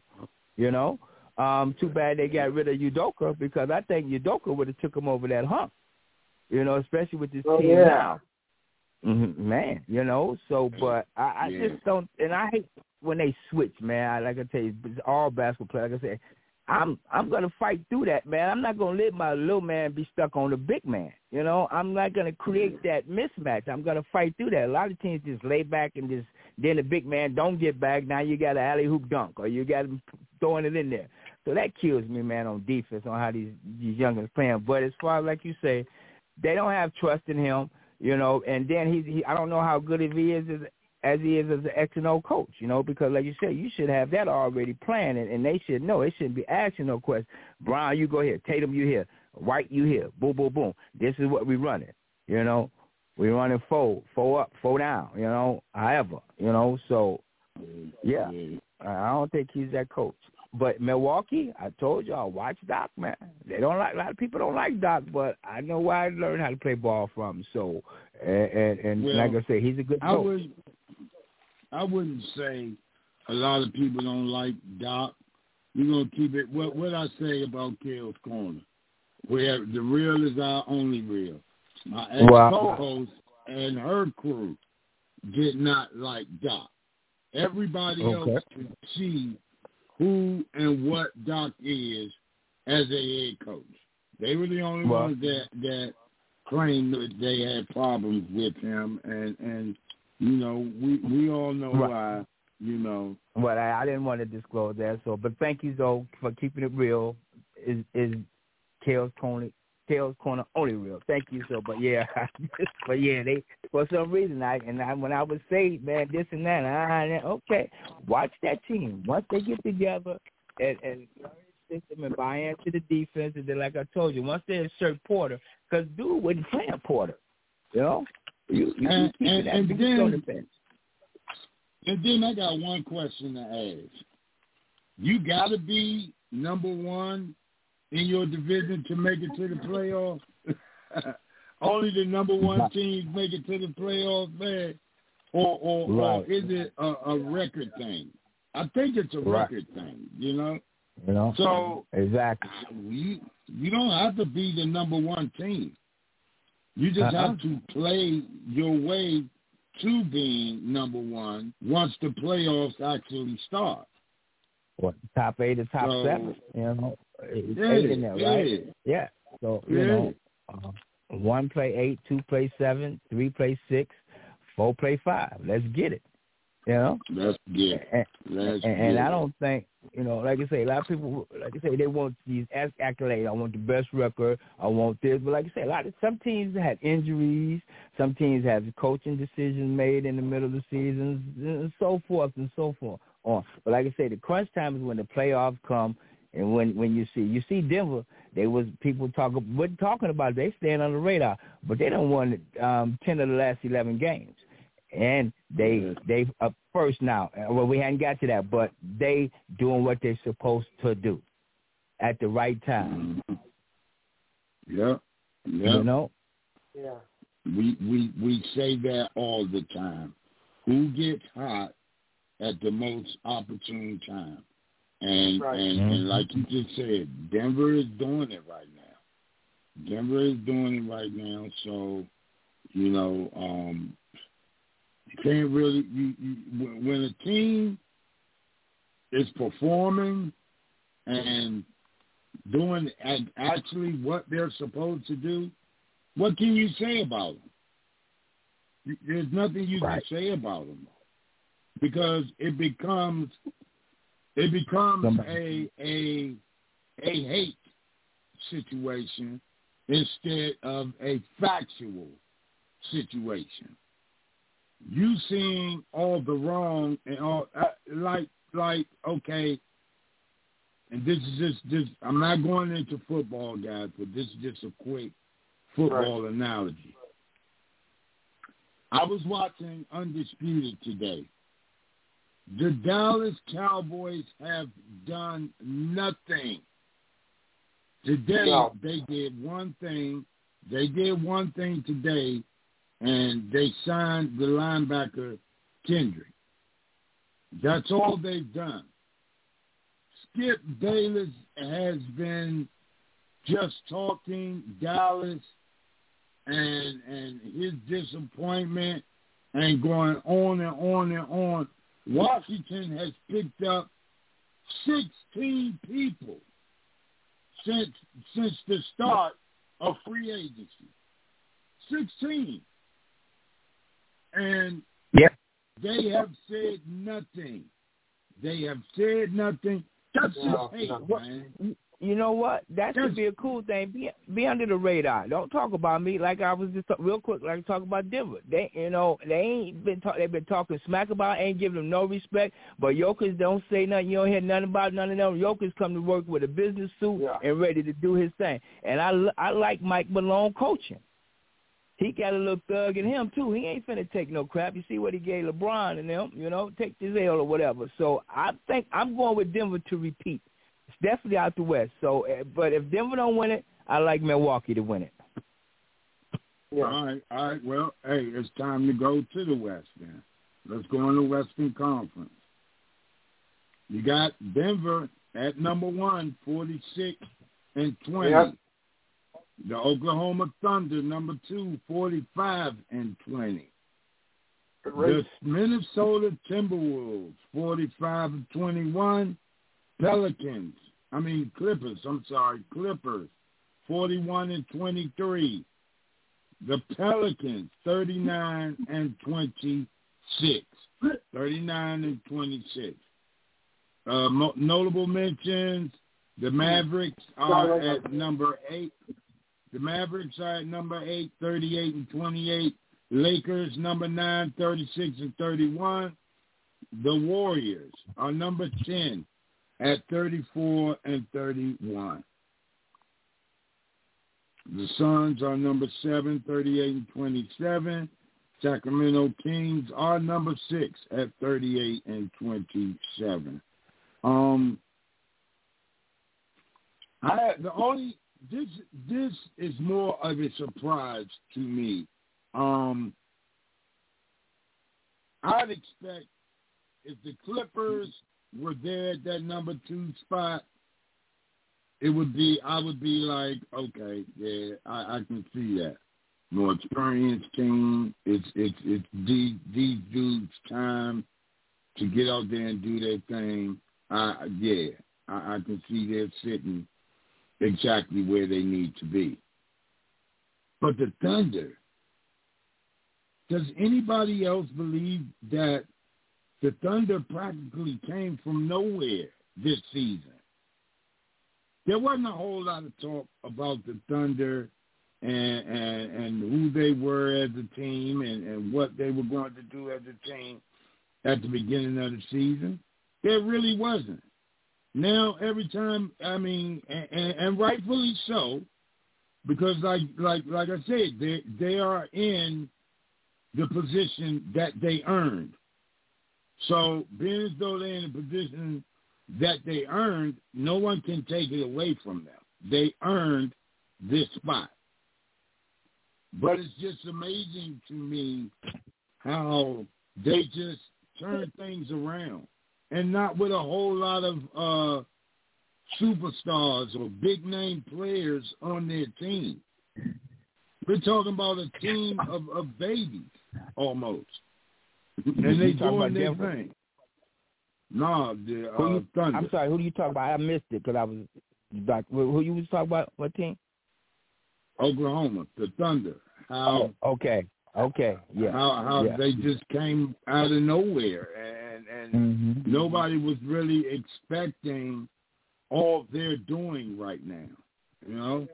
Too bad they got rid of Udoka because I think Udoka would have took him over that hump, especially with this team now. Man, but I just don't, and I hate when they switch, man. Like I tell you, it's all basketball players. Like I said, I'm gonna fight through that, man. I'm not gonna let my little man be stuck on the big man. I'm not gonna create that mismatch. I'm gonna fight through that. A lot of teams just lay back and then the big man don't get back. Now you got an alley hoop dunk or you got him throwing it in there. So that kills me, man, on defense on how these youngins playing. But as far as like you say, they don't have trust in him. And then he I don't know how good he is as an X and O coach, because like you said, you should have that already planned, and they should know. It shouldn't be asking no questions. Brown, you go here. Tatum, you here. White, you here. Boom, boom, boom. This is what we running. We running 4 up, 4 down. However, So yeah, I don't think he's that coach. But Milwaukee, I told y'all, watch Doc, man. A lot of people don't like Doc, but I know why I learned how to play ball from him. So, and like I said, he's a good coach. I wouldn't say a lot of people don't like Doc. We're going to keep it. What I say about Kale's Corner, where the real is our only real. My ex-co-host and her crew did not like Doc. Everybody else can see who and what Doc is as a head coach. They were the only ones that claimed that they had problems with him, and we all know why, Well, I didn't want to disclose that, but thank you, though, for keeping it real. Is Kale's Corner only real? Thank you, so, but yeah, they for some reason, when I would say, man, this and that, okay, watch that team. Once they get together and learn the system and buy into the defense, and then, like I told you, once they insert Porter, because dude wasn't playing Porter, you keep it on the bench. And then I got one question to ask. You got to be number one in your division to make it to the playoffs? Only the number one teams make it to the playoffs, man? Or is it a record thing? I think it's a record thing, So exactly, you don't have to be the number one team. You just have to play your way to being number one once the playoffs actually start. What, top 8 or top 7? It's 8 in there, right? Yeah. So, 1 play 8, 2 play 7, 3 play 6, 4 play 5. Let's get it. Let's get it. And I don't think, like I say, a lot of people, like I say, they want these accolades. I want the best record. I want this. But like I say, some teams have injuries. Some teams have coaching decisions made in the middle of the season, and so forth and so forth. But like I say, the crunch time is when the playoffs come, And when you see Denver, people wasn't talking about it. They stand on the radar, but they don't won 10 of the last 11 games, and they up first now. Well, we hadn't got to that, but they doing what they're supposed to do at the right time. Yeah. You know. Yeah. We say that all the time. Who gets hot at the most opportune time? And like you just said, Denver is doing it right now. So, you can't really when a team is performing and doing actually what they're supposed to do, what can you say about them? There's nothing you can say about them because it becomes a hate situation instead of a factual situation. You seeing all the wrong and all like okay, and this is just I'm not going into football, guys, but this is just a quick football analogy. I was watching Undisputed today. The Dallas Cowboys have done nothing. Today, they did one thing. They did one thing today, and they signed the linebacker Kendrick. That's all they've done. Skip Bayless has been just talking Dallas and his disappointment and going on and on and on. Washington has picked up 16 people since the start of free agency. 16. And they have said nothing. That's just hate, man. You know what? That should be a cool thing. Be under the radar. Don't talk about me like I was just real quick. Like talk about Denver. They ain't been they've been talking smack about. Ain't giving them no respect. But Jokic don't say nothing. You don't hear nothing about none of them. Jokic come to work with a business suit and ready to do his thing. And I like Mike Malone coaching. He got a little thug in him too. He ain't finna take no crap. You see what he gave LeBron and them. Take this L or whatever. So I think I'm going with Denver to repeat. It's definitely out the West. So, but if Denver don't win it, I like Milwaukee to win it. Yeah. All right. Well, hey, it's time to go to the West then. Let's go in the Western Conference. You got Denver at number 1, 46-20. Yep. The Oklahoma Thunder, number 2, 45-20. The Minnesota Timberwolves, 45-21. Clippers, 41-23. The Pelicans, 39-26. Notable mentions, the Mavericks are at number 8. The Mavericks are at number 8, 38-28. Lakers, number 9, 36-31. The Warriors are number 10 at 34-31. The Suns are number 7, 38-27. Sacramento Kings are number 6 at 38-27. This is more of a surprise to me. I'd expect if the Clippers were there at that number 2 spot, I would be like, okay, yeah, I can see that. More experienced team. It's these dudes' time to get out there and do their thing. I can see they're sitting exactly where they need to be. But the Thunder, does anybody else believe that the Thunder practically came from nowhere this season? There wasn't a whole lot of talk about the Thunder and who they were as a team and what they were going to do as a team at the beginning of the season. There really wasn't. now every time, I mean, and rightfully so, because like I said, they are in the position that they earned. So being as though they're in a position that they earned, no one can take it away from them. They earned this spot. But it's just amazing to me how they just turn things around, and not with a whole lot of superstars or big-name players on their team. We're talking about a team of babies almost. And they doing their thing. No, the Thunder. I'm sorry, who do you talk about? I missed it because I was like, who you was talking about? What team? Oklahoma, the Thunder. How? Okay, yeah. How they just came out of nowhere, and nobody was really expecting all they're doing right now. You know.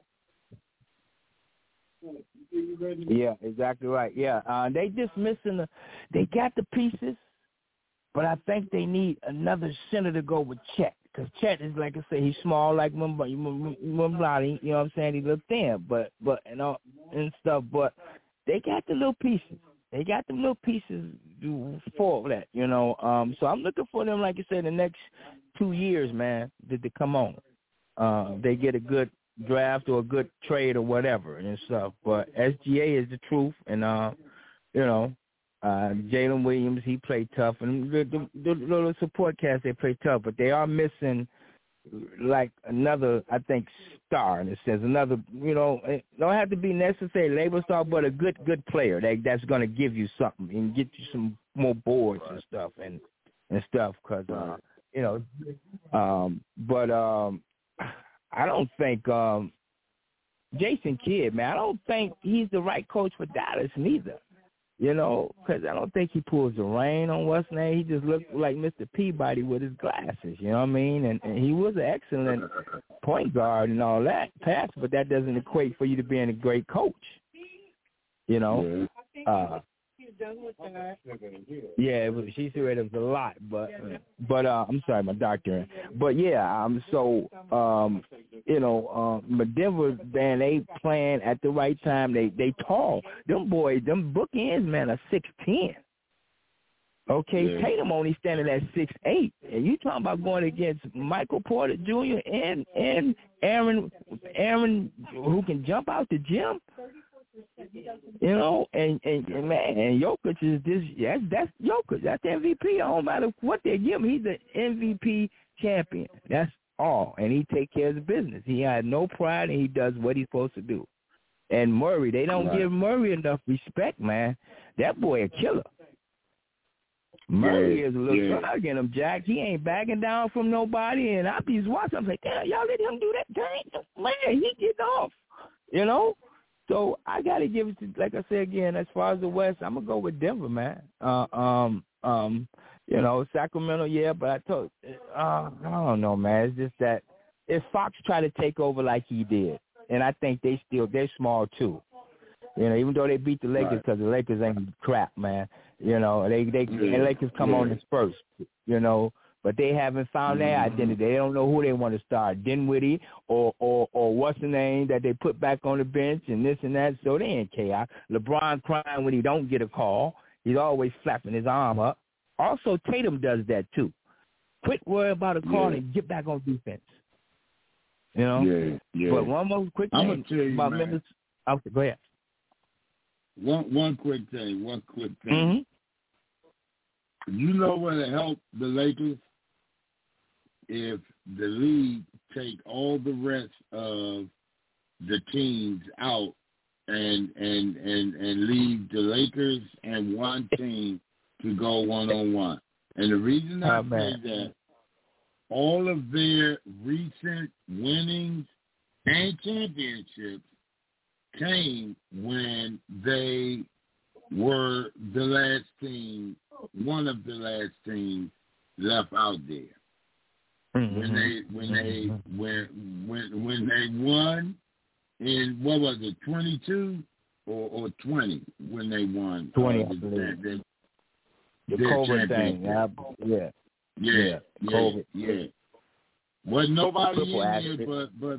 Yeah, exactly right. Yeah, they just missing they got the pieces, but I think they need another center to go with Chet. Because Chet is, like I said, he's small like Mumblani, you know what I'm saying? He look thin, but and all and stuff. But they got the little pieces. They got the little pieces for that, you know. So I'm looking for them, like I said, the next 2 years, man, to come on. They get a good draft or a good trade or whatever and stuff. But SGA is the truth, and you know. Jalen Williams, he played tough, and the little support cast, they play tough, but they are missing like another, I think, star in a sense. Another, you know, it don't have to be necessarily label star, but a good player that's going to give you something and get you some more boards and stuff and stuff. Because you know, but I don't think Jason Kidd, man, I don't think he's the right coach for Dallas neither. You know, because I don't think he pulls the rain on what's name. He just looked like Mr. Peabody with his glasses, you know what I mean? And he was an excellent point guard and all that, pass, but that doesn't equate for you to being a great coach, you know? Yeah, she said it was a lot, but I'm sorry, my doctor. But yeah, so you know, Denver, man, they playing at the right time. They tall. Them boys, them bookends, man, are 6'10". Okay, yeah. Tatum only standing at 6'8", and you talking about going against Michael Porter Jr. and Aaron who can jump out the gym. You know, and man, and Jokic is this. That's Jokic. That's the MVP. No matter what they give him, he's the MVP champion. That's all, and he take care of the business. He had no pride, and he does what he's supposed to do. And Murray, they don't give Murray enough respect, man. That boy a killer. Murray is a little thug in him, Jack. He ain't backing down from nobody. And I be watching. I'm like, damn, y'all let him do that. Dang, man, he getting off. You know. So I got to give it to, like I said again, as far as the West, I'm going to go with Denver, man. You know, Sacramento, yeah, but I don't know, man. It's just that if Fox tried to take over like he did, and I think they're small too. You know, even though they beat the Lakers because the Lakers ain't crap, man. You know, the Lakers come on us first, you know. But they haven't found their identity. They don't know who they want to start, Dinwiddie or what's the name that they put back on the bench and this and that. So they in chaos. LeBron crying when he don't get a call. He's always flapping his arm up. Also, Tatum does that too. Quit worrying about a call and get back on defense. You know? Yeah. But one more quick thing. I'm going to tell you, man. Members. Okay, go ahead. One quick thing. Mm-hmm. You know what will help the Lakers? If the league take all the rest of the teams out and leave the Lakers and one team to go one-on-one. And the reason I say that, all of their recent winnings and championships came when they were the last team, one of the last teams left out there. When they won in, what was it, 22 or 20 when they won 20 the COVID thing. Yeah. Wasn't nobody in there but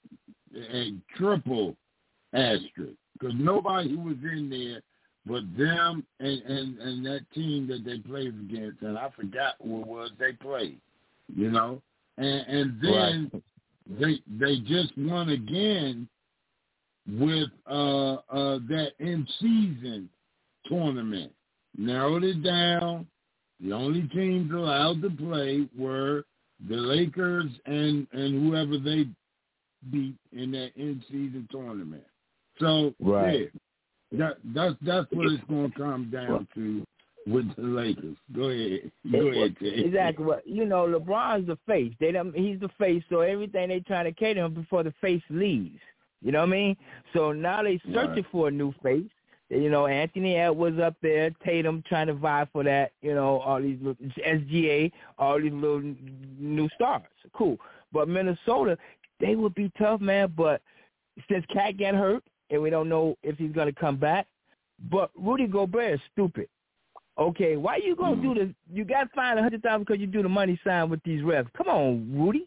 a triple asterisk, because nobody was in there but them and that team that they played against, and I forgot who it was they played, you know. And then they just won again with that in-season tournament. Narrowed it down. The only teams allowed to play were the Lakers and whoever they beat in that in-season tournament. So that's what it's going to come down to with the Lakers. Go ahead, Jay. Exactly. Well, you know, LeBron's the face. He's the face, so everything they trying to cater him before the face leaves. You know what I mean? So now they searching for a new face. You know, Anthony Edwards up there, Tatum trying to vie for that. You know, all these SGA, all these little new stars. Cool. But Minnesota, they would be tough, man. But since Cat got hurt, and we don't know if he's going to come back, but Rudy Gobert is stupid. Okay, why you going to do this? You got fined $100,000 because you do the money sign with these refs. Come on, Rudy.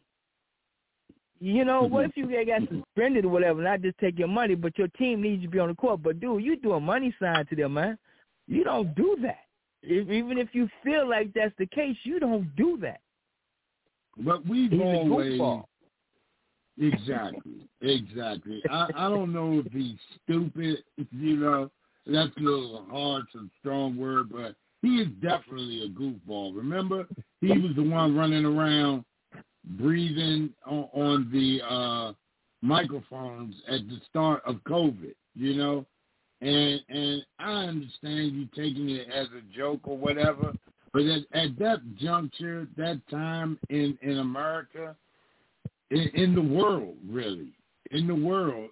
You know, what if you got suspended or whatever, not just take your money, but your team needs you to be on the court. But, dude, you do a money sign to them, man. You don't do that. Even if you feel like that's the case, you don't do that. But we've always – Exactly. I don't know if he's stupid, you know. That's a little hard, some strong word, but he is definitely a goofball. Remember, he was the one running around breathing on the microphones at the start of COVID, you know. And I understand you taking it as a joke or whatever, but at that juncture, that time in America, in the world, really, in the world,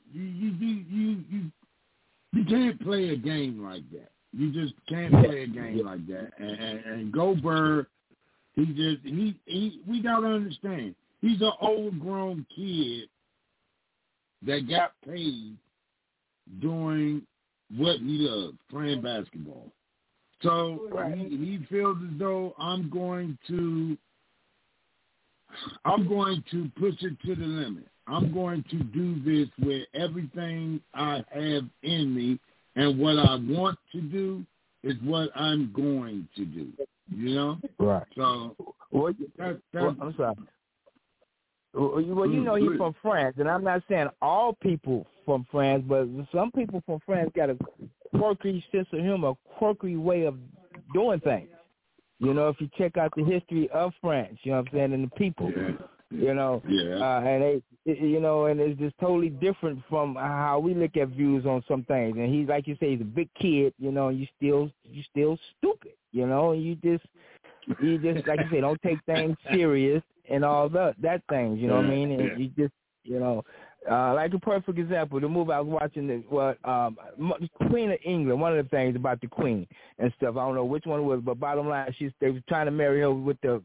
you can't play a game like that. You just can't play a game like that. And Gobert, we gotta understand, he's an overgrown kid that got paid doing what he loves, playing basketball. So he feels as though I'm going to push it to the limit. I'm going to do this with everything I have in me, and what I want to do is what I'm going to do. You know? Right. So, I'm sorry. Well, you know he's from France, and I'm not saying all people from France, but some people from France got a quirky sense of humor, a quirky way of doing things. You know, if you check out the history of France, you know what I'm saying, and the people, you know, and they, you know, and it's just totally different from how we look at views on some things. And he's, like you say, he's a big kid, you know, and you still stupid, you know, and you just like you say, don't take things serious and all that things, you know what I mean? And you just, you know, like a perfect example, the movie I was watching, the Queen of England, one of the things about the Queen and stuff, I don't know which one it was, but bottom line, they were trying to marry her with the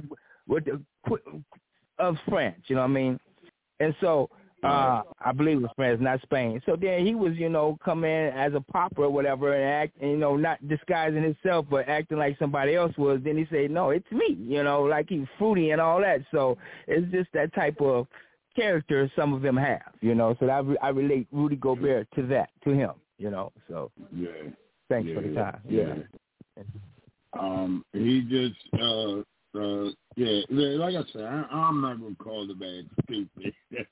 of France, you know what I mean? And so, I believe it was France, not Spain. So then he was, you know, come in as a pauper or whatever and act, and, you know, not disguising himself, but acting like somebody else was. Then he said, no, it's me, you know, like he's fruity and all that. So it's just that type of character some of them have, you know. So I relate Rudy Gobert to that, to him, you know. So thanks for the time. He just like I said, I'm not gonna call the man stupid.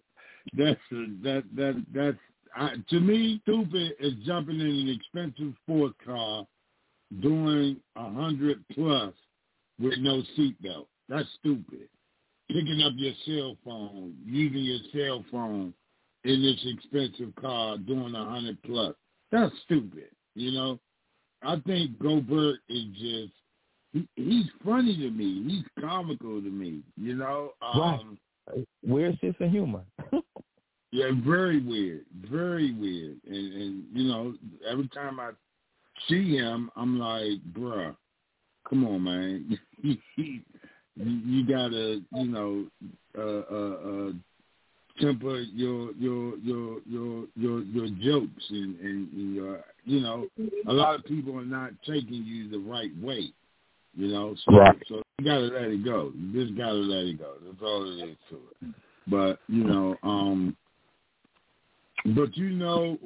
That's to me, stupid is jumping in an expensive sports car, doing 100+ with no seatbelt. That's stupid. Picking up your cell phone, using your cell phone in this expensive car, doing 100+. That's stupid, you know. I think Gobert is just, he's funny to me. He's comical to me, you know. Weird sense of humor. Yeah, very weird. And, you know, every time I see him, I'm like, bruh, come on, man. You gotta, you know, temper your jokes and your, you know, a lot of people are not taking you the right way, you know. So You gotta let it go. You just gotta let it go. That's all it is to it. But but you know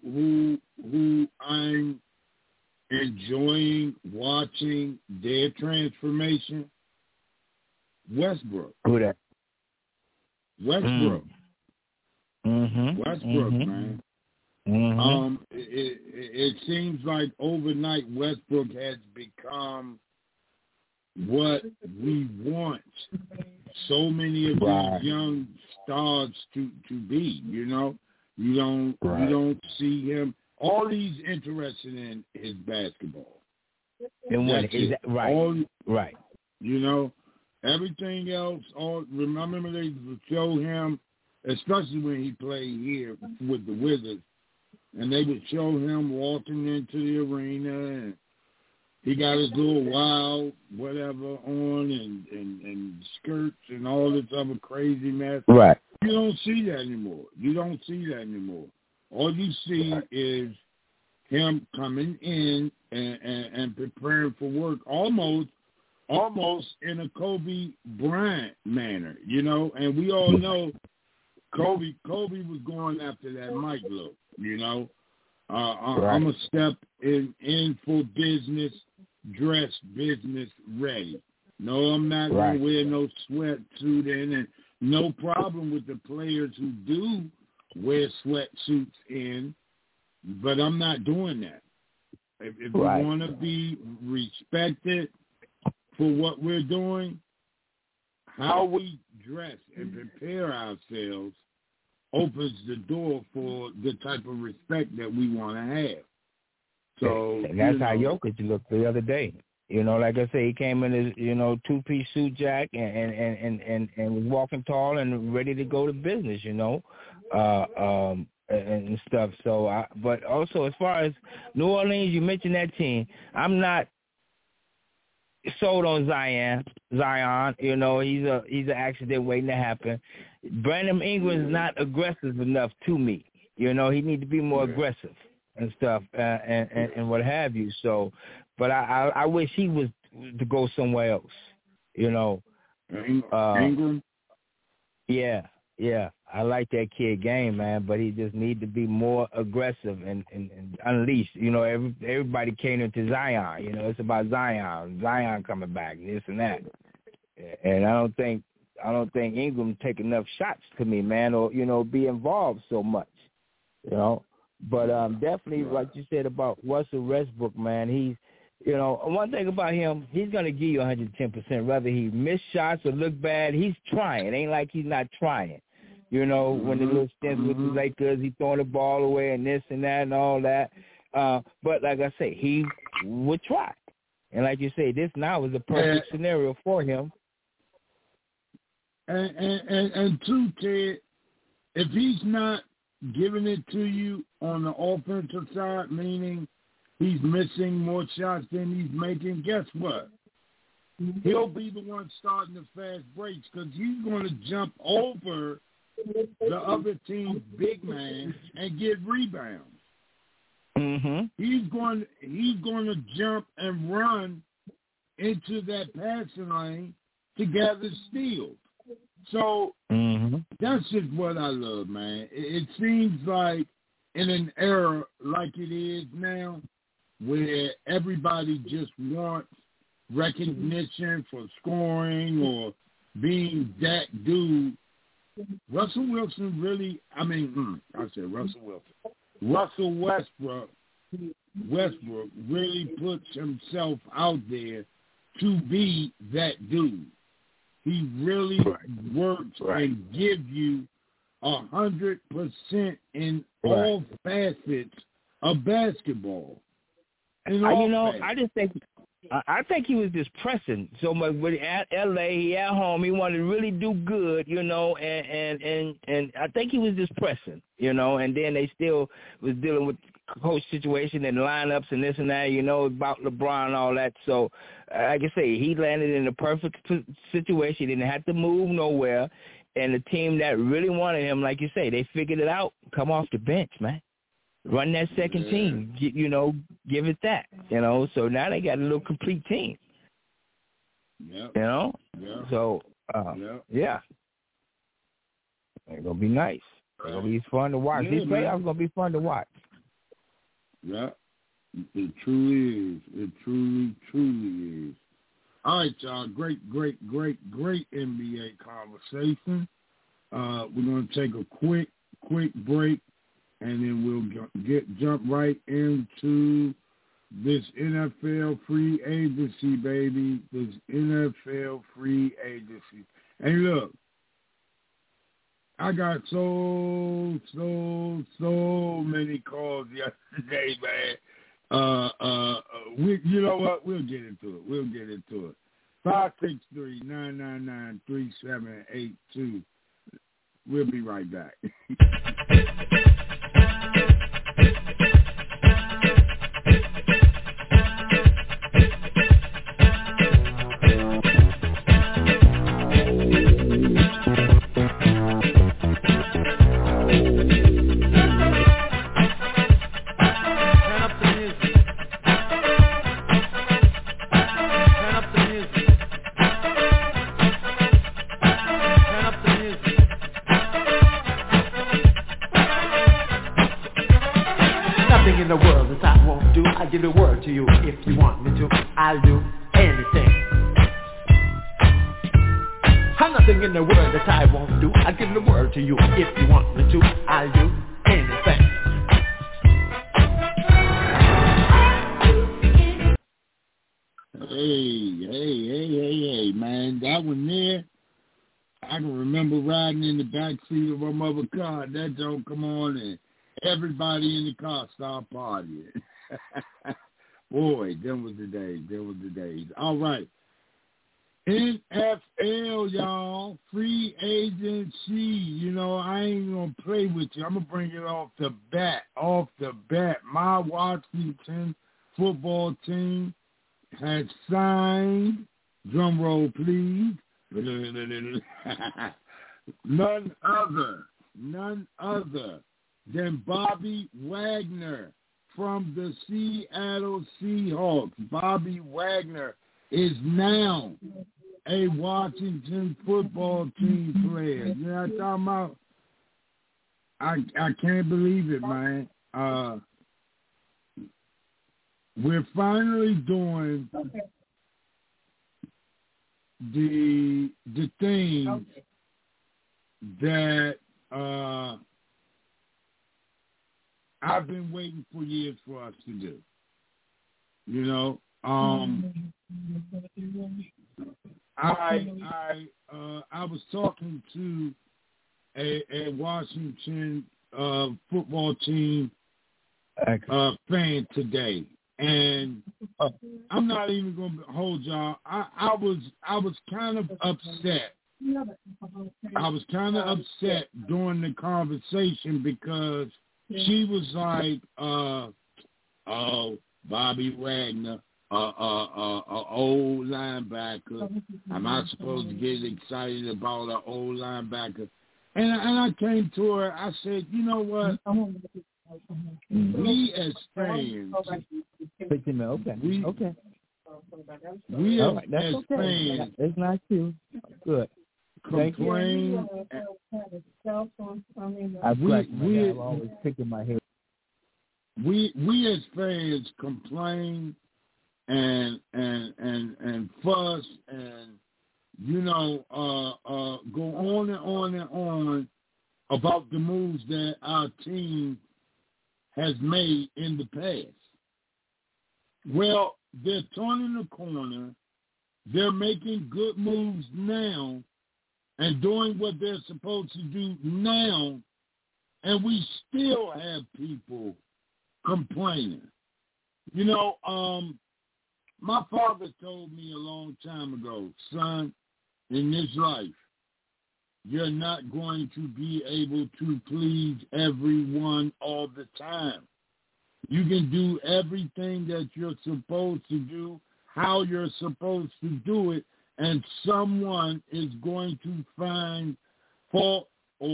who I'm enjoying watching their transformation? Westbrook. Who that? Westbrook. Mm-hmm. Westbrook, mm-hmm. man. Mm-hmm. It seems like overnight Westbrook has become what we want so many of these young stars to be. You know, you don't see him. All he's interested in is basketball. And what is that? Right. You know, everything else. Remember they would show him, especially when he played here with the Wizards, and they would show him walking into the arena, and he got his little wild whatever on, and skirts and all this other crazy mess. Right. You don't see that anymore. All you see is him coming in and preparing for work, almost in a Kobe Bryant manner, you know. And we all know Kobe was going after that mic look, you know. I'm a step in for business, dress business ready. No, I'm not going to wear no sweatsuit in, and no problem with the players who do wear sweatsuits in, but I'm not doing that. If you want to be respected for what we're doing, how we dress and prepare ourselves opens the door for the type of respect that we want to have. So and that's how Jokic looked the other day. You know, like I say, he came in his, two-piece suit jack and was walking tall and ready to go to business, and stuff. So, but also as far as New Orleans, you mentioned that team. I'm not sold on Zion. He's an accident waiting to happen. Brandon Ingram is not aggressive enough to me. He need to be more aggressive and stuff and what have you. So, but I wish he was to go somewhere else. Ingram. Yeah. I like that kid game, man, but he just need to be more aggressive and unleash. Everybody catering to Zion. It's about Zion coming back, this and that. And I don't think Ingram take enough shots to me, man, or be involved so much. But definitely, like you said about Russell Westbrook, man, he's. One thing about him, he's going to give you 110%. Whether he miss shots or look bad, he's trying. It ain't like he's not trying. When the little stints with the Lakers, he throwing the ball away and this and that and all that. But like I say, he would try. And like you say, this now is a perfect scenario for him. And two, Ted, if he's not giving it to you on the offensive side, meaning he's missing more shots than he's making, guess what? He'll be the one starting the fast breaks because he's going to jump over the other team's big man and get rebounds. Mm-hmm. He's going to jump and run into that passing lane to gather steals. So that's just what I love, man. It seems like in an era like it is now, where everybody just wants recognition for scoring or being that dude, Russell Westbrook really puts himself out there to be that dude. He really works and gives you 100% in all facets of basketball. I think he was just pressing so much. But at LA, he at home, he wanted to really do good, and I think he was just pressing, and then they still was dealing with coach situation and lineups and this and that, about LeBron and all that. So, like I say, he landed in a perfect situation. He didn't have to move nowhere. And the team that really wanted him, like you say, they figured it out. Come off the bench, man. Run that second team, give it that, So now they got a little complete team. You know? Yeah. So, yeah. It's going to be nice. It's going to be fun to watch. These playoffs going to be fun to watch. Yeah. It truly is. It truly, truly is. All right, y'all. Great NBA conversation. We're going to take a quick break, and then we'll jump right into this NFL free agency, baby. This NFL free agency. And look, I got so many calls yesterday, man. You know what? We'll get into it. 563-999-3782. We'll be right back. In the world that I won't do, I give the word to you. If you want me to, I'll do anything. I'm nothing in the world that I won't do. I give the word to you. If you want me to, I'll do anything. Hey, man, that one there. I can remember riding in the back seat of my mother's car. That don't come on and everybody in the car started partying. Boy, them was the days. All right. NFL, y'all. Free agency. You know, I ain't going to play with you. I'm going to bring it off the bat. My Washington football team has signed, drum roll please, none other than Bobby Wagner from the Seattle Seahawks. Bobby Wagner is now a Washington football team player. You know what I'm talking about? I can't believe it, man. We're finally doing the thing that I've been waiting for years for us to do. You know, I was talking to a Washington football team fan today, and I'm not even going to hold y'all. I was kind of upset. I was kind of upset during the conversation because she was like, Bobby Wagner, old linebacker. Am I supposed to get excited about an old linebacker? And I came to her, I said, you know what? We as fans, we as fans, it's not you. Good. Complain. I'm always picking my head. We as fans complain and fuss and go on and on about the moves that our team has made in the past. Well, they're turning the corner. They're making good moves now and doing what they're supposed to do now, and we still have people complaining. You know, my father told me a long time ago, son, in this life, you're not going to be able to please everyone all the time. You can do everything that you're supposed to do, how you're supposed to do it, and someone is going to find fault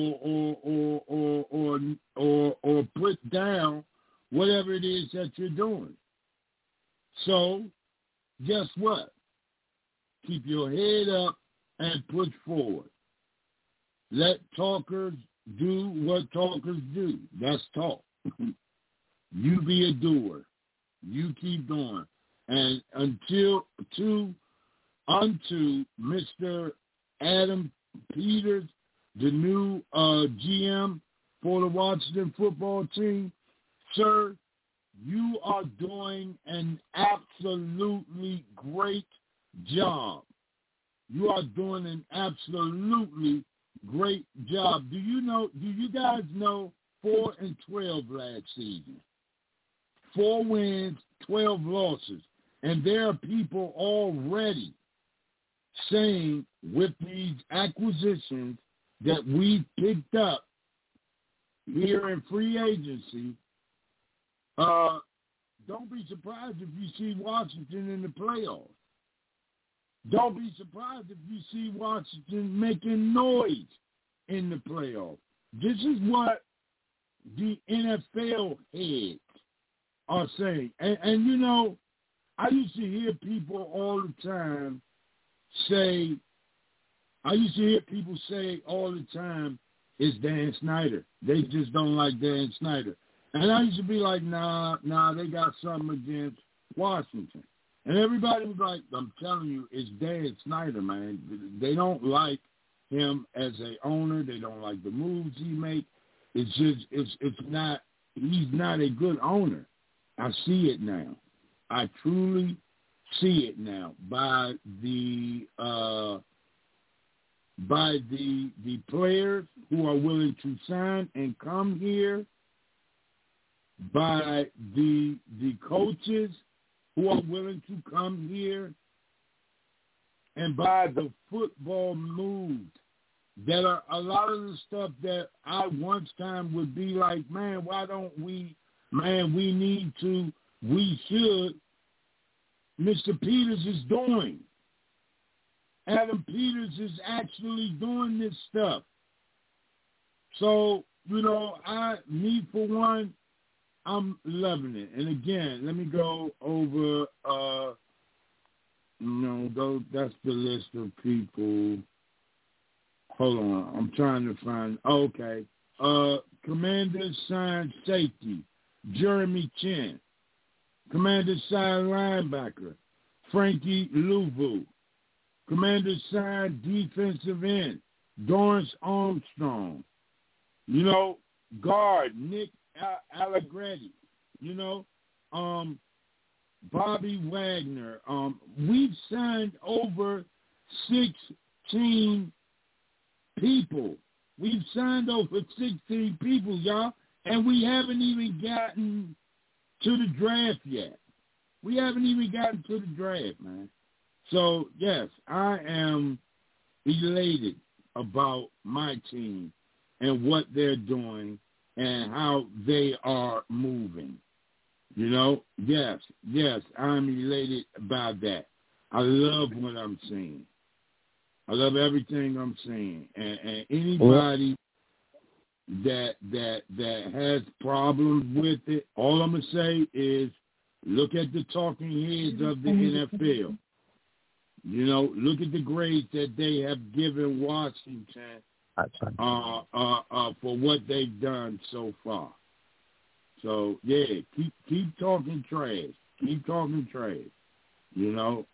or put down whatever it is that you're doing. So, guess what? keep your head up and push forward. Let talkers do what talkers do. That's talk. You be a doer. You keep going. And unto Mr. Adam Peters, the new GM for the Washington football team, sir, you are doing an absolutely great job. You are doing an absolutely great job. Do you guys know 4-12 last season? 4 wins, 12 losses. And there are people already saying with these acquisitions that we picked up here in free agency, don't be surprised if you see Washington in the playoffs. Don't be surprised if you see Washington making noise in the playoffs. This is what the NFL heads are saying. And you know, I used to hear people all the time say, it's Dan Snyder. They just don't like Dan Snyder. And I used to be like, nah, they got something against Washington. And everybody was like, I'm telling you, it's Dan Snyder, man. They don't like him as a owner. They don't like the moves he makes. It's just, he's not a good owner. I see it now. I truly see it now by the players who are willing to sign and come here, by the coaches who are willing to come here, and by the football moves that are a lot of the stuff that I once time would be like, man, why don't we, man, we need to, we should, Mr. Peters is doing. Adam Peters is actually doing this stuff. So, you know, for one, I'm loving it. And again, let me go over, that's the list of people. Hold on, I'm trying to find, okay. Commanders signed safety, Jeremy Chin. Commanders signed linebacker, Frankie Louvu. Commanders signed defensive end, Dorrance Armstrong. You know, guard, Nick Allegretti. You know, Bobby Wagner. We've signed over 16 people. We've signed over 16 people, y'all, and we haven't even gotten to the draft yet. We haven't even gotten to the draft, man. So, yes, I am elated about my team and what they're doing and how they are moving. You know, yes, I'm elated about that. I love what I'm seeing. I love everything I'm seeing. And anybody that has problems with it, all I'm going to say is look at the talking heads of the NFL. You know, look at the grades that they have given Washington for what they've done so far. So, yeah, keep talking trash. Keep talking trash. You know,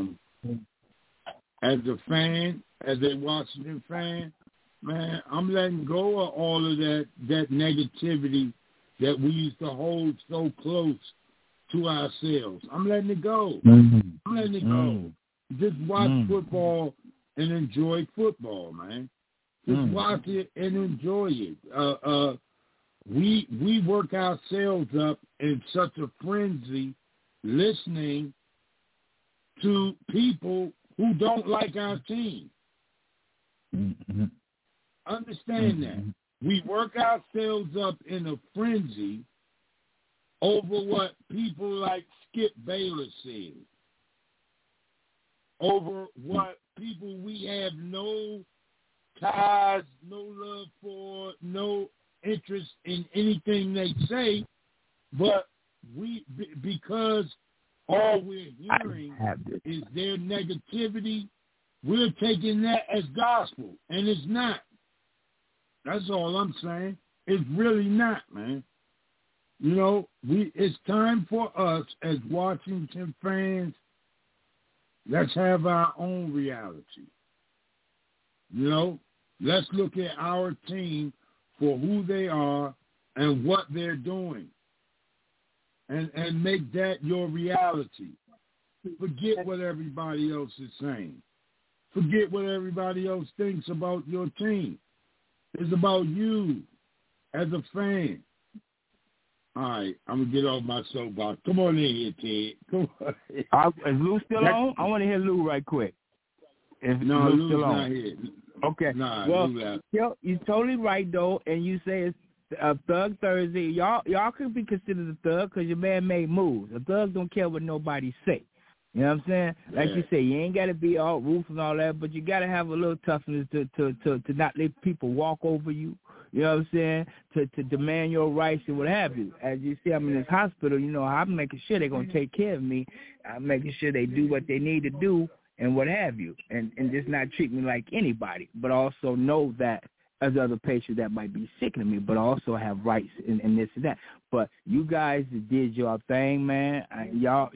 as a fan, as a Washington fan, man, I'm letting go of all of that negativity that we used to hold so close to ourselves. I'm letting it go. I'm letting it go. Just watch football and enjoy football, man. Just watch it and enjoy it. We work ourselves up in such a frenzy listening to people who don't like our team. Understand that. We work ourselves up in a frenzy over what people like Skip Bayless said, over what people we have no ties, no love for, no interest in anything they say, but because all we're hearing is their negativity. We're taking that as gospel, and it's not. That's all I'm saying. It's really not, man. You know, it's time for us as Washington fans, let's have our own reality. You know, let's look at our team for who they are and what they're doing. And make that your reality. Forget what everybody else is saying. Forget what everybody else thinks about your team. It's about you as a fan. All right, I'm going to get off my soapbox. Come on in here, Ted. Come on. Is Lou still on? I want to hear Lou right quick. No, Lou's still on. Not here. Okay. Nah, well, you're totally right, though, and you say it's Thug Thursday. Y'all could be considered a thug because your man made moves. A thug don't care what nobody say. You know what I'm saying? Like you say, you ain't got to be all roof and all that, but you got to have a little toughness to not let people walk over you. You know what I'm saying? To demand your rights and what have you. As you see, I'm in this hospital, you know, I'm making sure they're going to take care of me. I'm making sure they do what they need to do and what have you. And just not treat me like anybody, but also know that as other patients that might be sick to me, but also have rights in this and that. But you guys did your thing, man. Y'all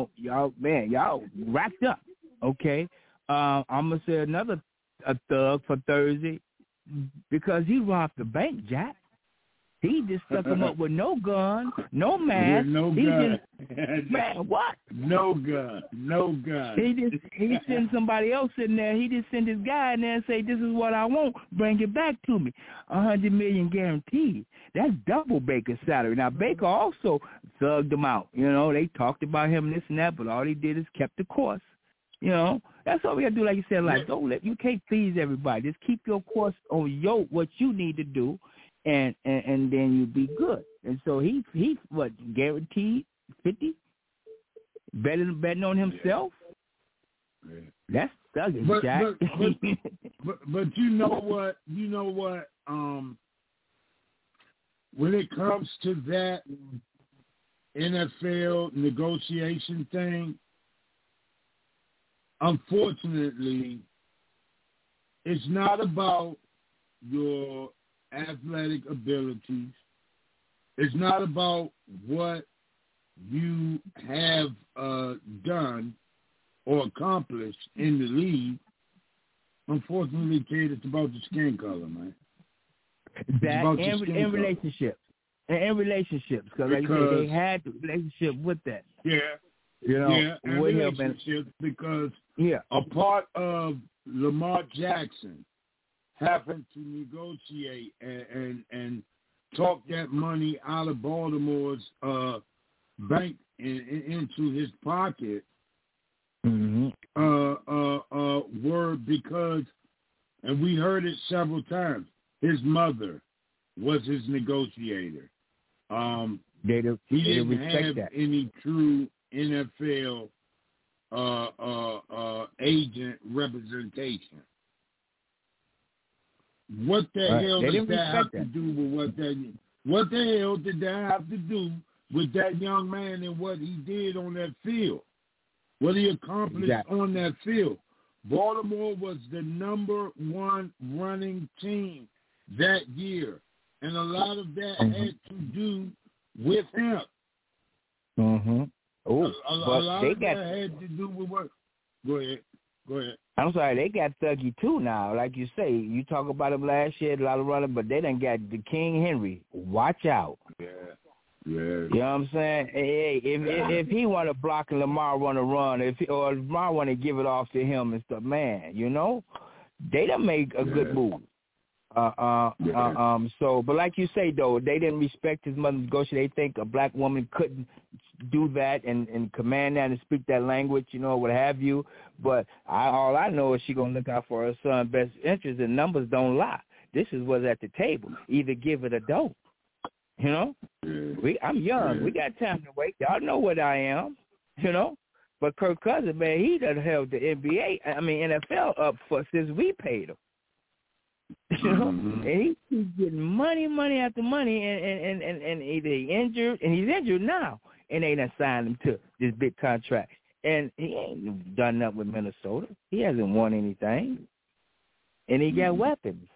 racked up, okay? I'm going to say another thug for Thursday. Because he robbed the bank, Jack. He just stuck him up with no gun, no mask. No gun. Man, what? No gun. He sent somebody else in there. He just sent this guy in there and say, "This is what I want. Bring it back to me. $100 million guaranteed." That's double Baker's salary. Now Baker also thugged him out. You know, they talked about him this and that, but all he did is kept the course. You know, that's all we got to do, like you said, like, you can't please everybody. Just keep your course on what you need to do, and then you'll be good. And so he guaranteed 50? Betting on himself? Yeah. That's thugging, Jack. But you know what, when it comes to that NFL negotiation thing, unfortunately, it's not about your athletic abilities. It's not about what you have done or accomplished in the league. Unfortunately, kid, it's about the skin color, man. That in relationships. In relationships, because like you said, they had the relationship with that. Yeah. You know, and relationships because a part of Lamar Jackson happened to negotiate and talk that money out of Baltimore's bank into his pocket. Were because, and we heard it several times, his mother was his negotiator. He didn't have any true NFL agent representation. What the hell does that have to do with what the hell did that have to do with that young man and what he did on that field? What he accomplished on that field? Baltimore was the number one running team that year, and a lot of that had to do with him. Oh, a lot of that had to do with what? Go ahead. I'm sorry, they got Thuggy too now. Like you say, you talk about him last year, a lot of running, but they done got the King Henry. Watch out. Yeah. You know what I'm saying? Hey, if he want to block and Lamar want to run, or Lamar want to give it off to him and stuff, man, you know, they done make a good move. So, but like you say though, they didn't respect his mother's negotiation. They think a black woman couldn't do that and command that and speak that language, you know, what have you. But all I know is she gonna look out for her son's best interest, and numbers don't lie. This is what's at the table. Either give it or don't. You know, I'm young. We got time to wait. Y'all know what I am. You know, but Kirk Cousins, man, he done held the NFL up since we paid him. You know, and he keeps getting money after money, and either he injured, and he's injured now. and they done signed him to this big contract. And he ain't done nothing with Minnesota. He hasn't won anything. And he got weapons.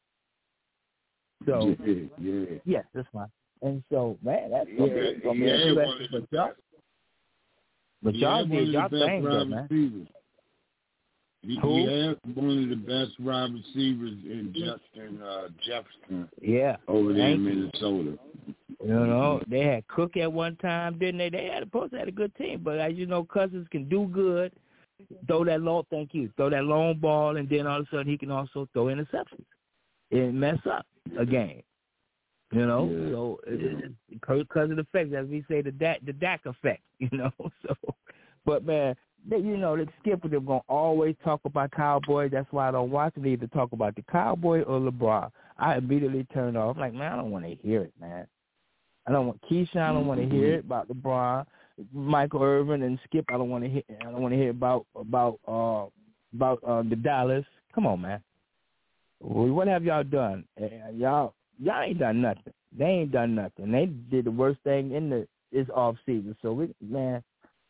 So, yes, that's fine. And so, man, that's going to be interesting. But y'all did y'all thing, though, man. He had one of the best wide receivers in Justin Jefferson. Yeah, over there in Minnesota. You know, they had Cook at one time, didn't they? They had a good team, but as you know, Cousins can do good. Throw that long ball, and then all of a sudden he can also throw interceptions and mess up a game. You know, so because of the effect, as we say, the Dak effect. You know, so but man. The Skipper, they're going to always talk about Cowboys. That's why I don't watch it, either talk about the Cowboy or LeBron. I immediately turn off. Like, man, I don't want to hear it, man. I don't want Keyshawn. I don't want to hear it about LeBron, Michael Irvin, and Skip. I don't want to hear about the Dallas. Come on, man. What have y'all done? Y'all ain't done nothing. They ain't done nothing. They did the worst thing in this off season. So man.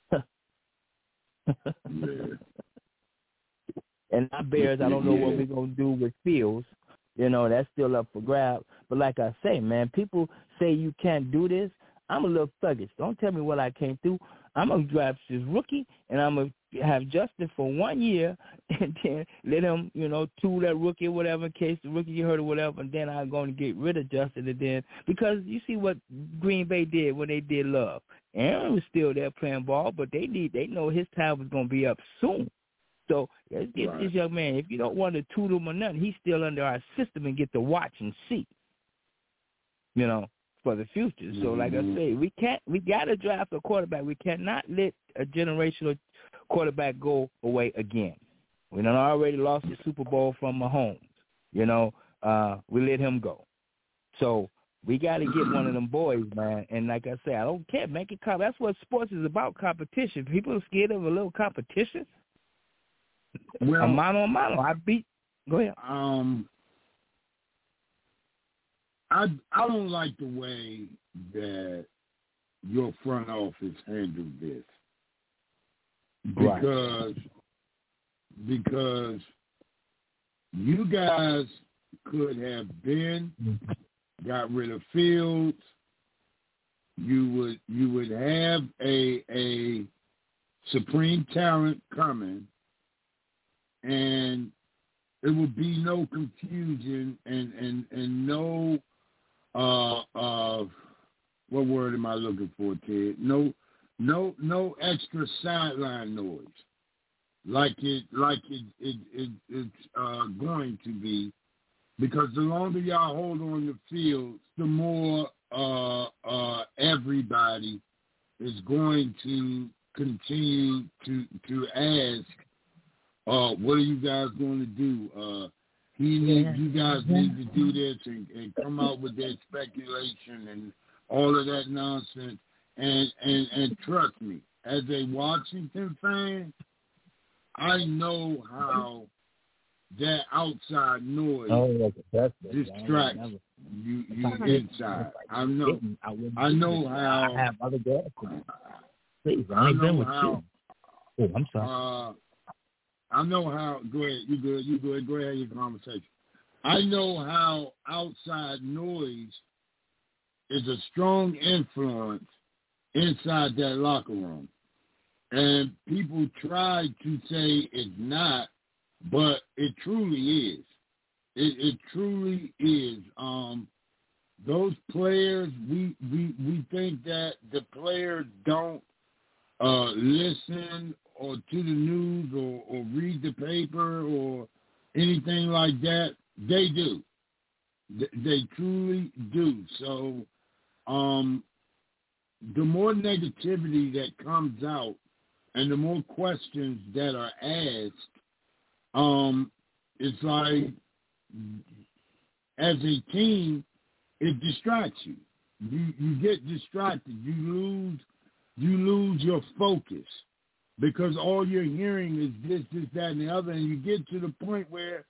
And our Bears, I don't know what we're going to do with Fields. You know, that's still up for grabs. But like I say, man, people say you can't do this. I'm a little thuggish. Don't tell me what I can't do. I'm going to draft this rookie, and I'm going to have Justin for 1 year, and then let him, tool that rookie or whatever in case the rookie get hurt or whatever, and then I'm going to get rid of Justin. And then, because you see what Green Bay did when they did Love. Aaron was still there playing ball, but they know his time was going to be up soon. So let's get this young man. If you don't want to toot him or nothing, he's still under our system and get to watch and see, for the future. So like I say, we got to draft a quarterback. We cannot let a generational quarterback go away again. We done already lost the Super Bowl from Mahomes. We let him go. So we got to get one of them boys, man. And like I say, I don't care. Make it that's what sports is about, competition. People are scared of a little competition. Well, a mano. Go ahead. I don't like the way that your front office handled this. Because you guys could have got rid of Fields. You would have a supreme talent coming, and it would be no confusion and no what word am I looking for, Ted? No extra sideline noise like it's going to be, because the longer y'all hold on the field, the more everybody is going to continue to ask, what are you guys going to do? You guys need to do this and come out with that speculation and all of that nonsense. And trust me, as a Washington fan, I know how that outside noise distracts you inside. I know how. I have other guys. Please, I ain't been with you. Oh, I'm sorry. I know how. Go ahead. You good. Go ahead. Your conversation. I know how outside noise is a strong influence inside that locker room, and people try to say it's not, but it truly is. It truly is. Those players, we think that the players don't listen or to the news or read the paper or anything like that. They do. They truly do. So the more negativity that comes out and the more questions that are asked, it's like, as a team, it distracts you. You get distracted. You lose your focus, because all you're hearing is this, that, and the other, and you get to the point where,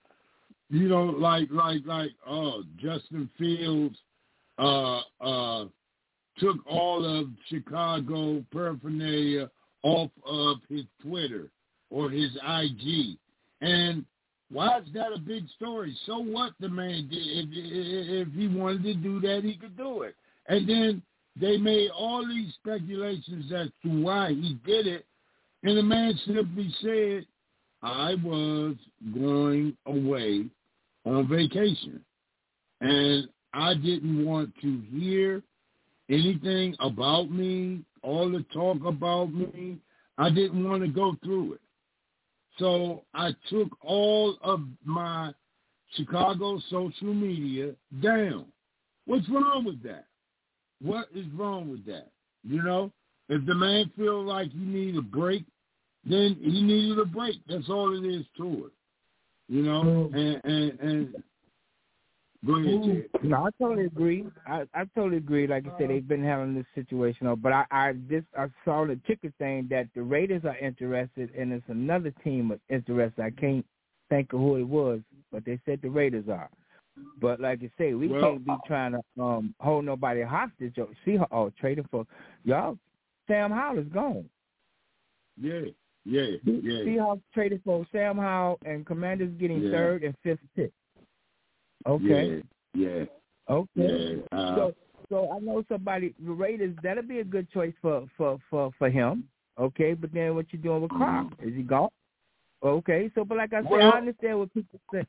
like Justin Fields took all of Chicago paraphernalia off of his Twitter or his IG. And why is that a big story? So what the man did? If he wanted to do that, he could do it. And then they made all these speculations as to why he did it. And the man simply said, I was going away on vacation. And I didn't want to hear anything about me, all the talk about me. I didn't want to go through it. So I took all of my Chicago social media down. What's wrong with that? What is wrong with that? You know, if the man feels like he needs a break, then he needed a break. That's all it is to it. You know, and go ahead, Ted. No, I totally agree. I totally agree. Like I said, they've been having this situation. But I saw the ticket thing that the Raiders are interested, and it's another team interested. I can't think of who it was, but they said the Raiders are. But like I say, we can't be trying to hold nobody hostage. See how trading for y'all. Sam Howell is gone. Yeah. Seahawks traded for Sam Howell, and Commanders getting third and fifth pick. Okay. Yeah. Okay. So I know somebody. The Raiders. That'll be a good choice for him. Okay. But then what you doing with Carr? Is he gone? Okay. So, but like I said, I understand what people say.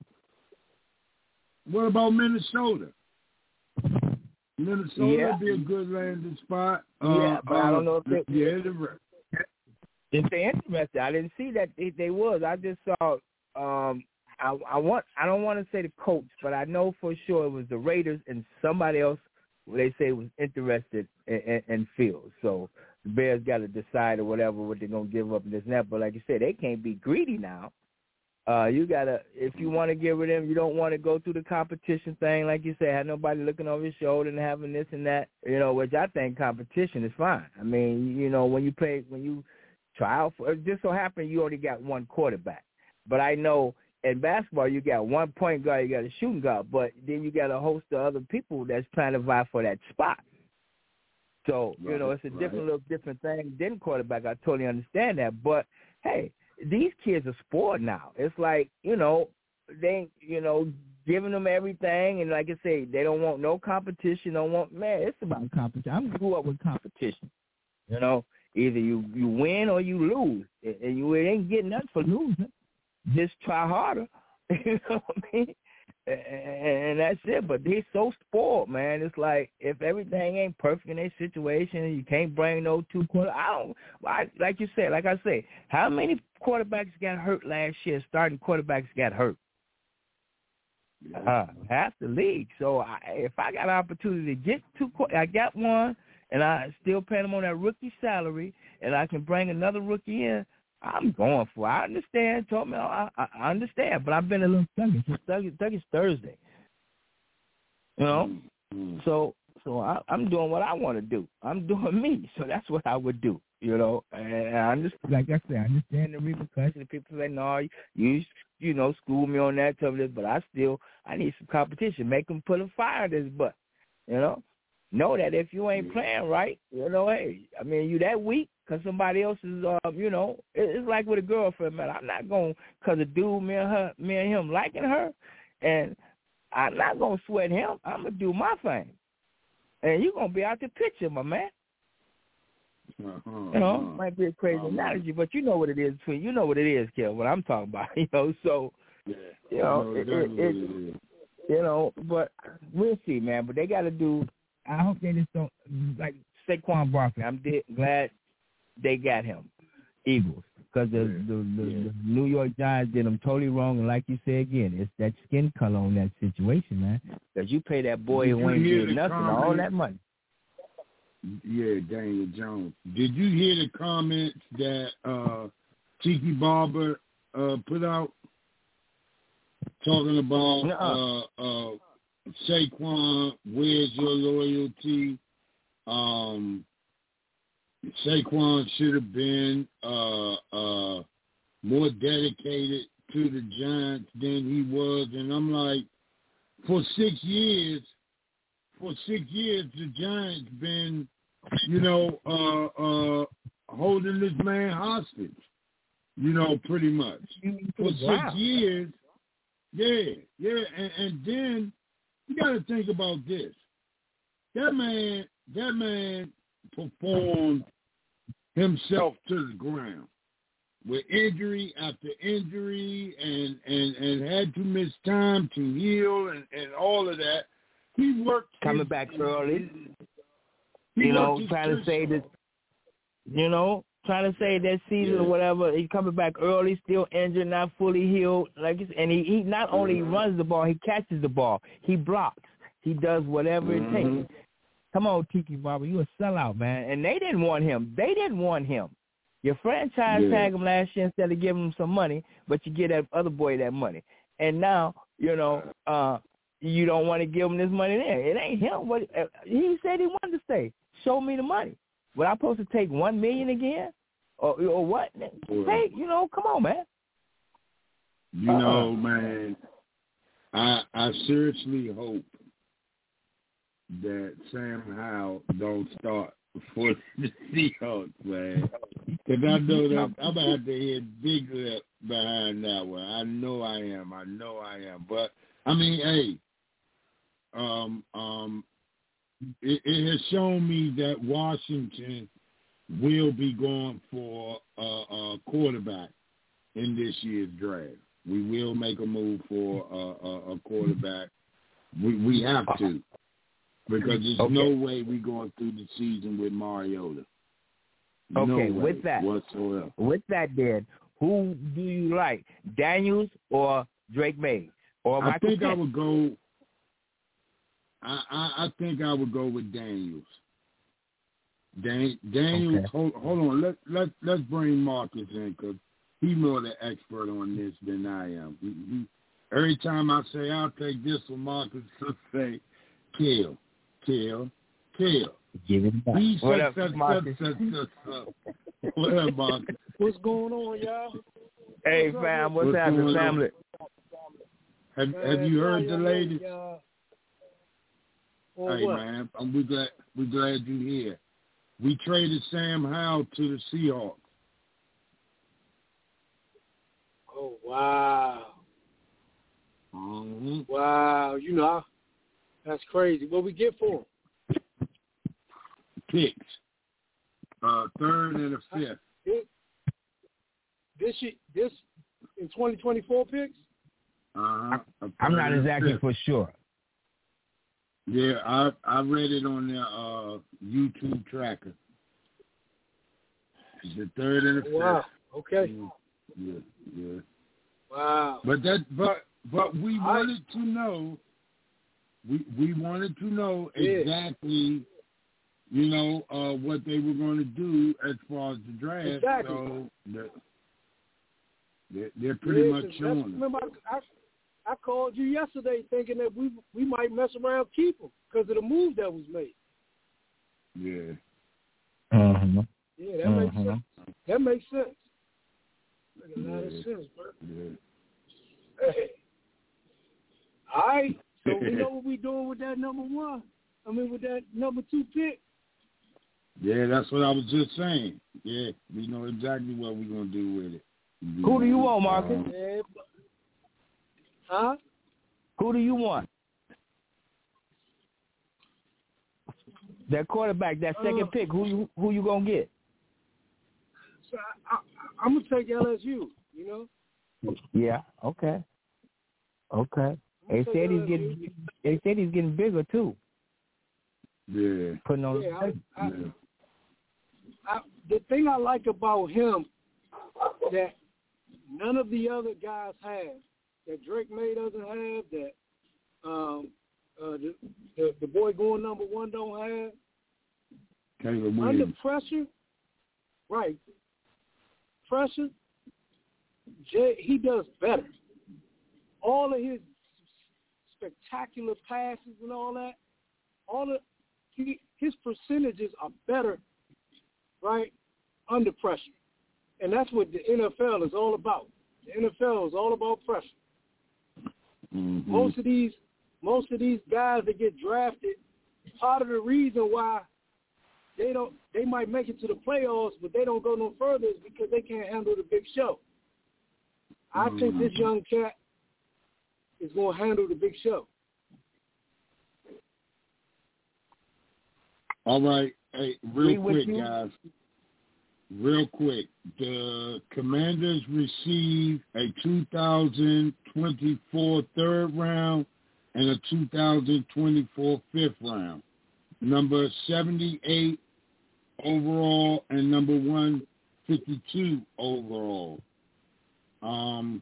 What about Minnesota? Minnesota would be a good landing spot. But I don't know if if they're interested. I didn't see that they was. I just saw. I don't want to say the Colts, but I know for sure it was the Raiders and somebody else. They say was interested in Fields. So the Bears got to decide or whatever what they're gonna give up in this and that. But like you said, they can't be greedy now. You gotta, if you want to get rid of him, you don't want to go through the competition thing, like you said, have nobody looking over your shoulder and having this and that, you know, which I think competition is fine. I mean, you know, when you try out for, it just so happens you only got one quarterback. But I know in basketball you got one point guard, you got a shooting guard, but then you got a host of other people that's trying to vie for that spot. So, you know, it's a different thing than quarterback. I totally understand that. But, hey, these kids are spoiled now. It's like, you know, they, you know, giving them everything. And like I say, they don't want no competition. It's about competition. I grew up with competition. You know, either you win or you lose. And you ain't getting nothing for losing. Just try harder. You know what I mean? And that's it. But they're so spoiled, man. It's like if everything ain't perfect in their situation, you can't bring no two quarterbacks. Like you said, like I say, how many quarterbacks got hurt last year? Starting quarterbacks got hurt. Half the league. So if I got an opportunity to get I got one, and I still paying them on that rookie salary, and I can bring another rookie in, I'm going for it. I understand. Told me I understand, but I've been a little thuggish Thursday. You know? Mm-hmm. So I'm doing what I want to do. I'm doing me. So that's what I would do, you know. And I understand, like I said, I understand the repercussions. People say, no, you know, school me on that, tell me this, but I need some competition. Make them put a fire in this butt, you know. Know that if you ain't playing right, you know, hey, I mean, you that weak because somebody else is, you know, it's like with a girlfriend, man. I'm not going, because a dude, me and him liking her, and I'm not going to sweat him. I'm going to do my thing. And you're going to be out the picture, my man. You know, might be a crazy analogy, but you know what it is. You know what it is, Kel, what I'm talking about, you know. So, you know, you know, but we'll see, man. But they got to do, I hope they just don't, like Saquon Barkley. I'm glad they got him, Eagles, because the New York Giants did them totally wrong. And like you said again, it's that skin color on that situation, man. Because you pay that boy who ain't did nothing, all that money. Yeah, Daniel Jones. Did you hear the comments that Tiki Barber put out talking about Saquon, where's your loyalty? Saquon should have been more dedicated to the Giants than he was. And I'm like, for 6 years, for 6 years, the Giants been, holding this man hostage, pretty much. For 6 years, yeah. And then you got to think about this. That man performed himself to the ground with injury after injury and had to miss time to heal and all of that. He worked coming back early. Trying to say that, trying to say that season or whatever. He's coming back early, still injured, not fully healed. And he not only runs the ball, he catches the ball. He blocks. He does whatever it takes. Come on, Tiki Barber, you a sellout, man. And they didn't want him. Your franchise tagged him last year instead of giving him some money, but you get that other boy that money. And now, you don't want to give him this money there. It ain't him. He said he wanted to stay. Show me the money. Was I supposed to take $1 million again? Or what? Hey, come on, man. Man, I seriously hope that Sam Howell don't start for the Seahawks, man. Because I know that I'm going to have to hit big lip behind that one. I know I am. But, I mean, hey, it has shown me that Washington will be going for a quarterback in this year's draft. We will make a move for a quarterback. We have to. Because there's no way we're going through the season with Mariota. Okay, with that, then, who do you like, Daniels or Drake May or Michael I think Pitt? I would go. I think I would go with Daniels. Daniels, hold on. Let's bring Marcus in because he's more the expert on this than I am. He, every time I say I'll take this one, Marcus will say, kill. Give it back. What up, Marcus? What up, Marcus? What's going on, y'all? Hey, fam, what's happening, family? Have you heard the latest? Hey, what? man, we're glad you're here. We traded Sam Howell to the Seahawks. Oh, wow. Mm-hmm. Wow, that's crazy. What we get for him? Picks. Third and a fifth. This in 2024 picks? I'm not exactly for sure. Yeah, I read it on their YouTube tracker. It's the third and a fifth. Wow. Okay. Yeah. Wow. But we wanted to know. We wanted to know exactly, what they were going to do as far as the draft. Exactly. So they're pretty much showing us. Remember, I called you yesterday thinking that we might mess around keep him because of the move that was made. Yeah. Mm-hmm. Yeah, that makes sense. That makes sense. Make a lot of sense, bro. Yeah. Hey. All right. So we know what we're doing with that with that number 2 pick. Yeah, that's what I was just saying. Yeah, we know exactly what we're going to do with it. Who do you want, Marcus? Huh? Who do you want? That quarterback, that second pick, who you going to get? So I'm going to take LSU, Yeah, okay. They said he's getting bigger too. Yeah. Putting on the thing I like about him that none of the other guys have, that Drake May doesn't have, that the boy going number 1 don't have. Caleb Under Williams. pressure, right? Pressure, he does better. All of his spectacular passes and all that, his percentages are better, right, under pressure. And that's what the NFL is all about. The NFL is all about pressure. Mm-hmm. Most of these guys that get drafted part of the reason why they might make it to the playoffs, but they don't go no further is because they can't handle the big show. I think this young cat is going to handle the big show. All right. Hey, real quick, guys. Real quick. The Commanders receive a 2024 third round and a 2024 fifth round. Number 78 overall and number 152 overall. Hold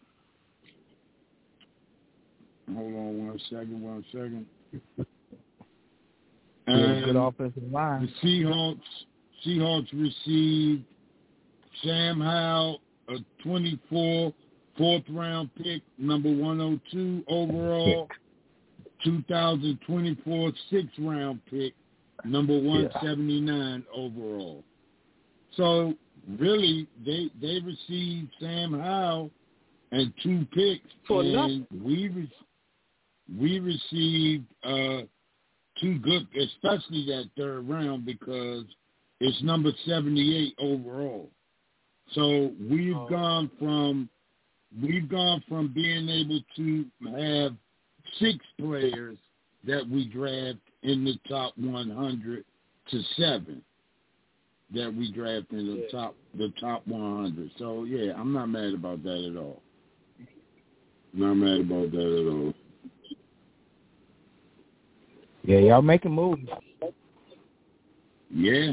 on one second. And good offensive line. The Seahawks received Sam Howell, a 24 fourth round pick, number 102 overall, 2024 sixth round pick, number 179 overall. So really, they received Sam Howell and 2 picks, and we received 2 good, especially that third round because it's number 78 overall. So we've gone from being able to have 6 players that we draft in the top 100 to 7 that we draft in the top 100. So yeah, I'm not mad about that at all. Not mad about that at all. Yeah, y'all making moves. Yeah.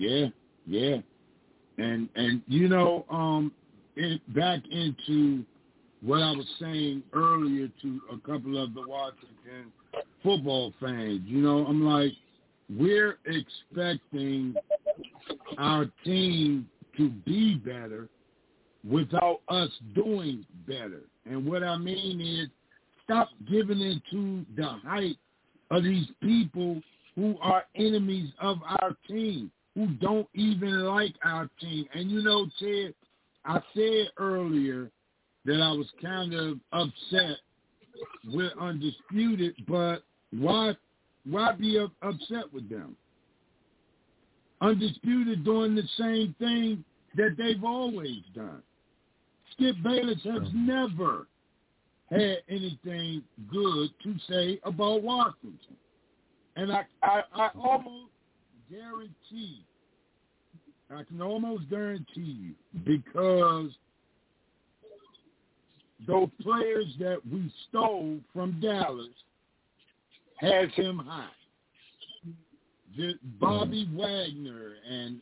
And you know, back into what I was saying earlier to a couple of the Washington football fans, you know, I'm like, we're expecting our team to be better without us doing better. And what I mean is, stop giving into the hype of these people who are enemies of our team, who don't even like our team. And you know, Ted, I said earlier that I was kind of upset with Undisputed, but why be upset with them? Undisputed doing the same thing that they've always done. Skip Bayless has never had anything good to say about Washington. And I almost guarantee, I can almost guarantee you, because those players that we stole from Dallas has him high. Bobby Wagner and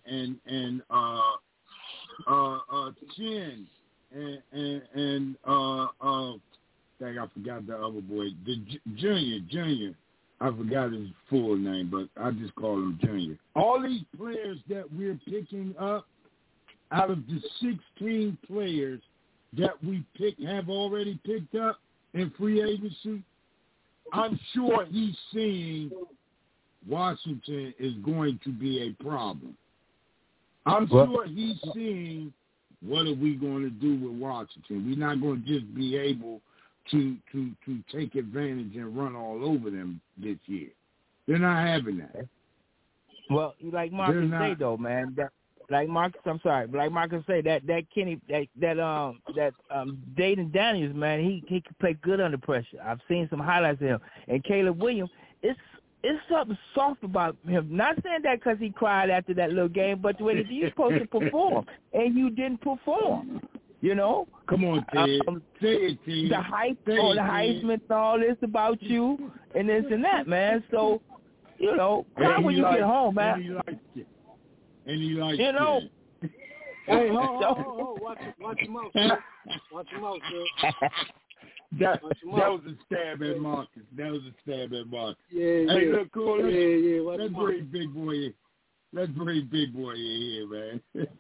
Chin and dang, I forgot the other boy, the Junior. I forgot his full name, but I just call him Junior. All these players that we're picking up, out of the 16 players that we have already picked up in free agency, I'm sure he's seeing Washington is going to be a problem. I'm sure he's seeing, what are we going to do with Washington? We're not going to just be able to take advantage and run all over them this year. They're not having that. Well, like Marcus say though, man. Like Marcus say that Kenny that Dayton Daniels, man, he can play good under pressure. I've seen some highlights of him. And Caleb Williams, it's something soft about him. Not saying that because he cried after that little game, but when you're supposed to perform and you didn't perform. You know? Come on, Ted. Say it, Ted. The hype or the Heisman and all this about you and this and that, man. So, you know, cry when you get home, man. And he likes it. You know. Hey, hold. Watch your mouth, sir. Watch your mouth, sir. That was a stab at Marcus. Yeah. Hey, look, cool. Yeah. Let's bring Big Boy in. In here, man.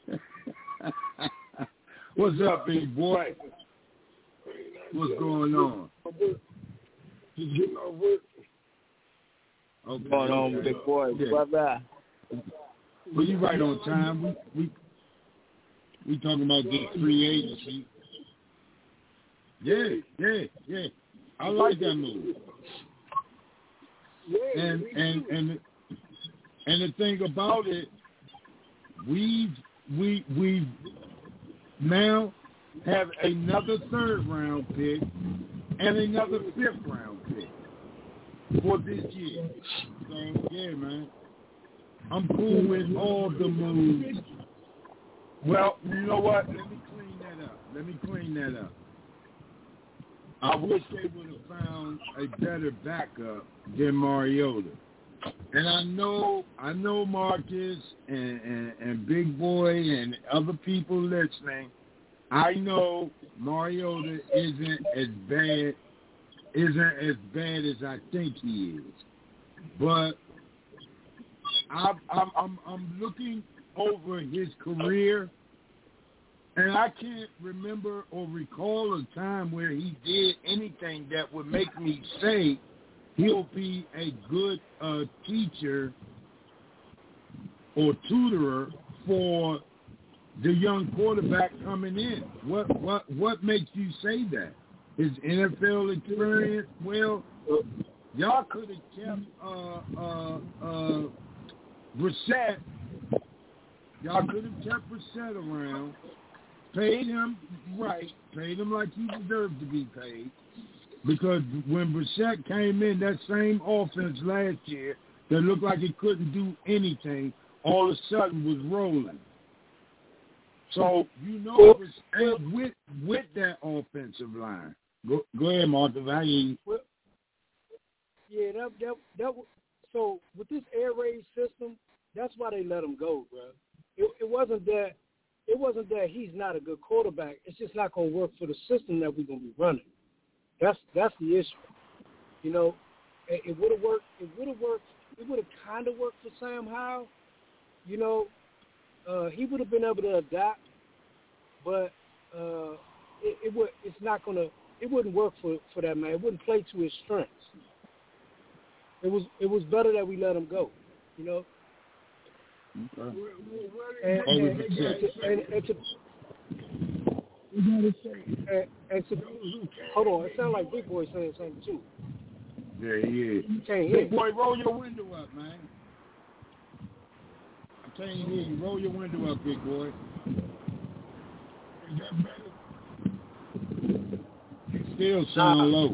What's up, big boy? What's going on? Just getting off work. Okay. What's going on, big boy? Bye-bye. Well, you right on time. We talking about this free agency. Yeah. I like that move. Yeah, and And the thing about it, we now have another 3rd round pick and another 5th round pick for this year. So yeah, man, I'm cool with all the moves. Well, you know what? Let me clean that up. I wish they would have found a better backup than Mariota. And I know Marcus and Big Boy and other people listening. I know Mariota isn't as bad as I think he is. But I'm looking over his career, and I can't remember or recall a time where he did anything that would make me say he'll be a good teacher or tutorer for the young quarterback coming in. What makes you say that? His NFL experience? Well, y'all could have kept Brissett. Y'all could have kept Brissett around, paid him right, paid him like he deserved to be paid. Because when Brissett came in, that same offense last year that looked like it couldn't do anything, all of a sudden was rolling. So, Brissett with that offensive line. Go ahead, Martha. I hear you. Well, yeah, that so with this air raid system, that's why they let him go, bro. It wasn't that he's not a good quarterback. It's just not going to work for the system that we're going to be running. That's the issue. You know, it would have worked. It would have kind of worked for Sam Howell. You know, he would have been able to adapt, but it wouldn't work for that man. It wouldn't play to his strengths. It was better that we let him go. You know. Hold on, it sounds like Big Boy saying something too. Yeah, yeah. Can't hear. Big Boy, roll your window up, man. I can't hear you. Roll your window up, Big Boy. Is that better? It still sound low.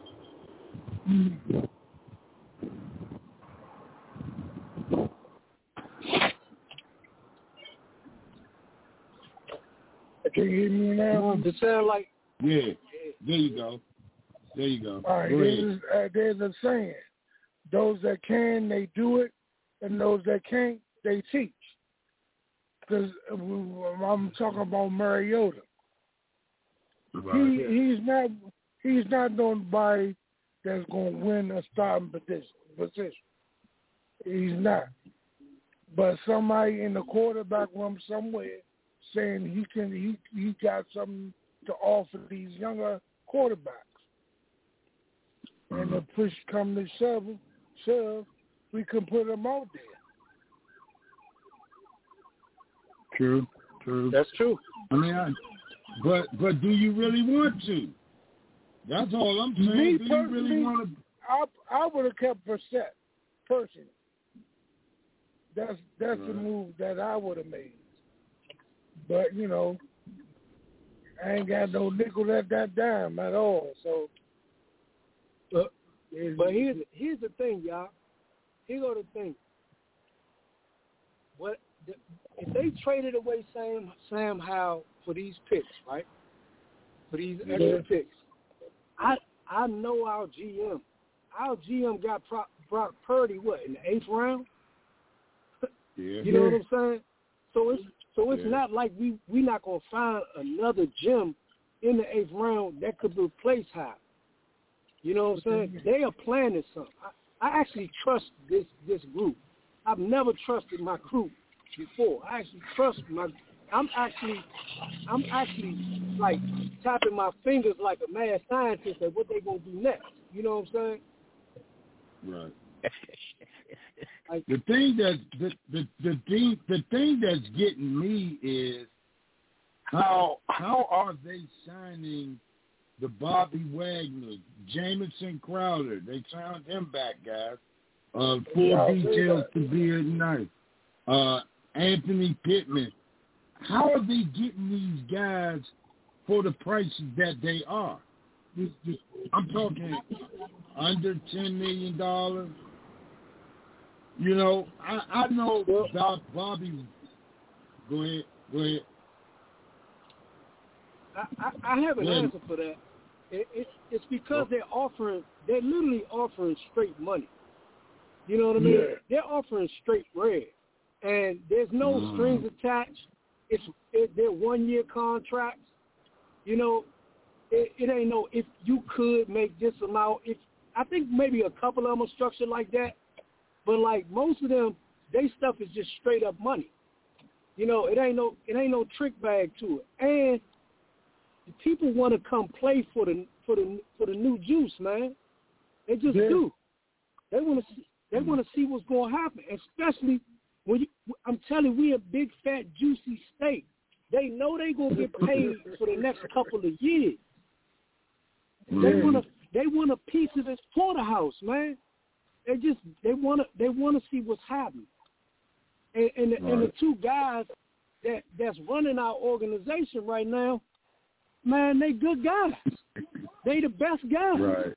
Can you hear me now? It sound like... Yeah, there you go. All right, there's a saying. Those that can, they do it, and those that can't, they teach. Because I'm talking about Mariota. He's not nobody that's going to win a starting position. He's not. But somebody in the quarterback room somewhere saying he got something to offer these younger quarterbacks. And the push come to shove, we can put them out there. True. That's true. I mean, but do you really want to? That's all I'm saying. Me do you really want to? I would have kept Brissett, personally. That's the move that I would have made. But, you know, I ain't got no nickel at that dime at all. So, but here's the thing, y'all. Here's the thing. If they traded away Sam Howell for these picks, right? For these extra picks, I know our GM. Our GM got Brock Purdy in the 8th round. Yeah. You know what I'm saying? So it's not like we not gonna find another gem in the 8th round that could replace Howell. You know what I'm saying? They are planning something. I actually trust this group. I've never trusted my crew before. I actually trust I'm actually like tapping my fingers like a mad scientist at what they gonna do next. You know what I'm saying? Right. The thing that's getting me is how are they signing the Bobby Wagner, Jamison Crowder? They signed him back, guys. full details to be tonight. Anthony Pittman. How are they getting these guys for the prices that they are? I'm talking under $10 million. You know, I know about Bobby. Go ahead. I have an answer for that. It's because they're literally offering straight money. You know what I mean? Yeah. They're offering straight bread, and there's no strings attached. They're 1-year contracts. You know, it ain't no if you could make this amount. I think maybe a couple of them are structured like that, but like most of them, they stuff is just straight up money. You know, it ain't no trick bag to it, and the people want to come play for the new juice, man. They just do. They want to see what's going to happen, especially when I'm telling you, we a big fat juicy state. They know they gonna get paid for the next couple of years. They want a piece of this porterhouse, man. They want to see what's happening. And the two guys that's running our organization right now, man, they good guys. They the best guys. Right.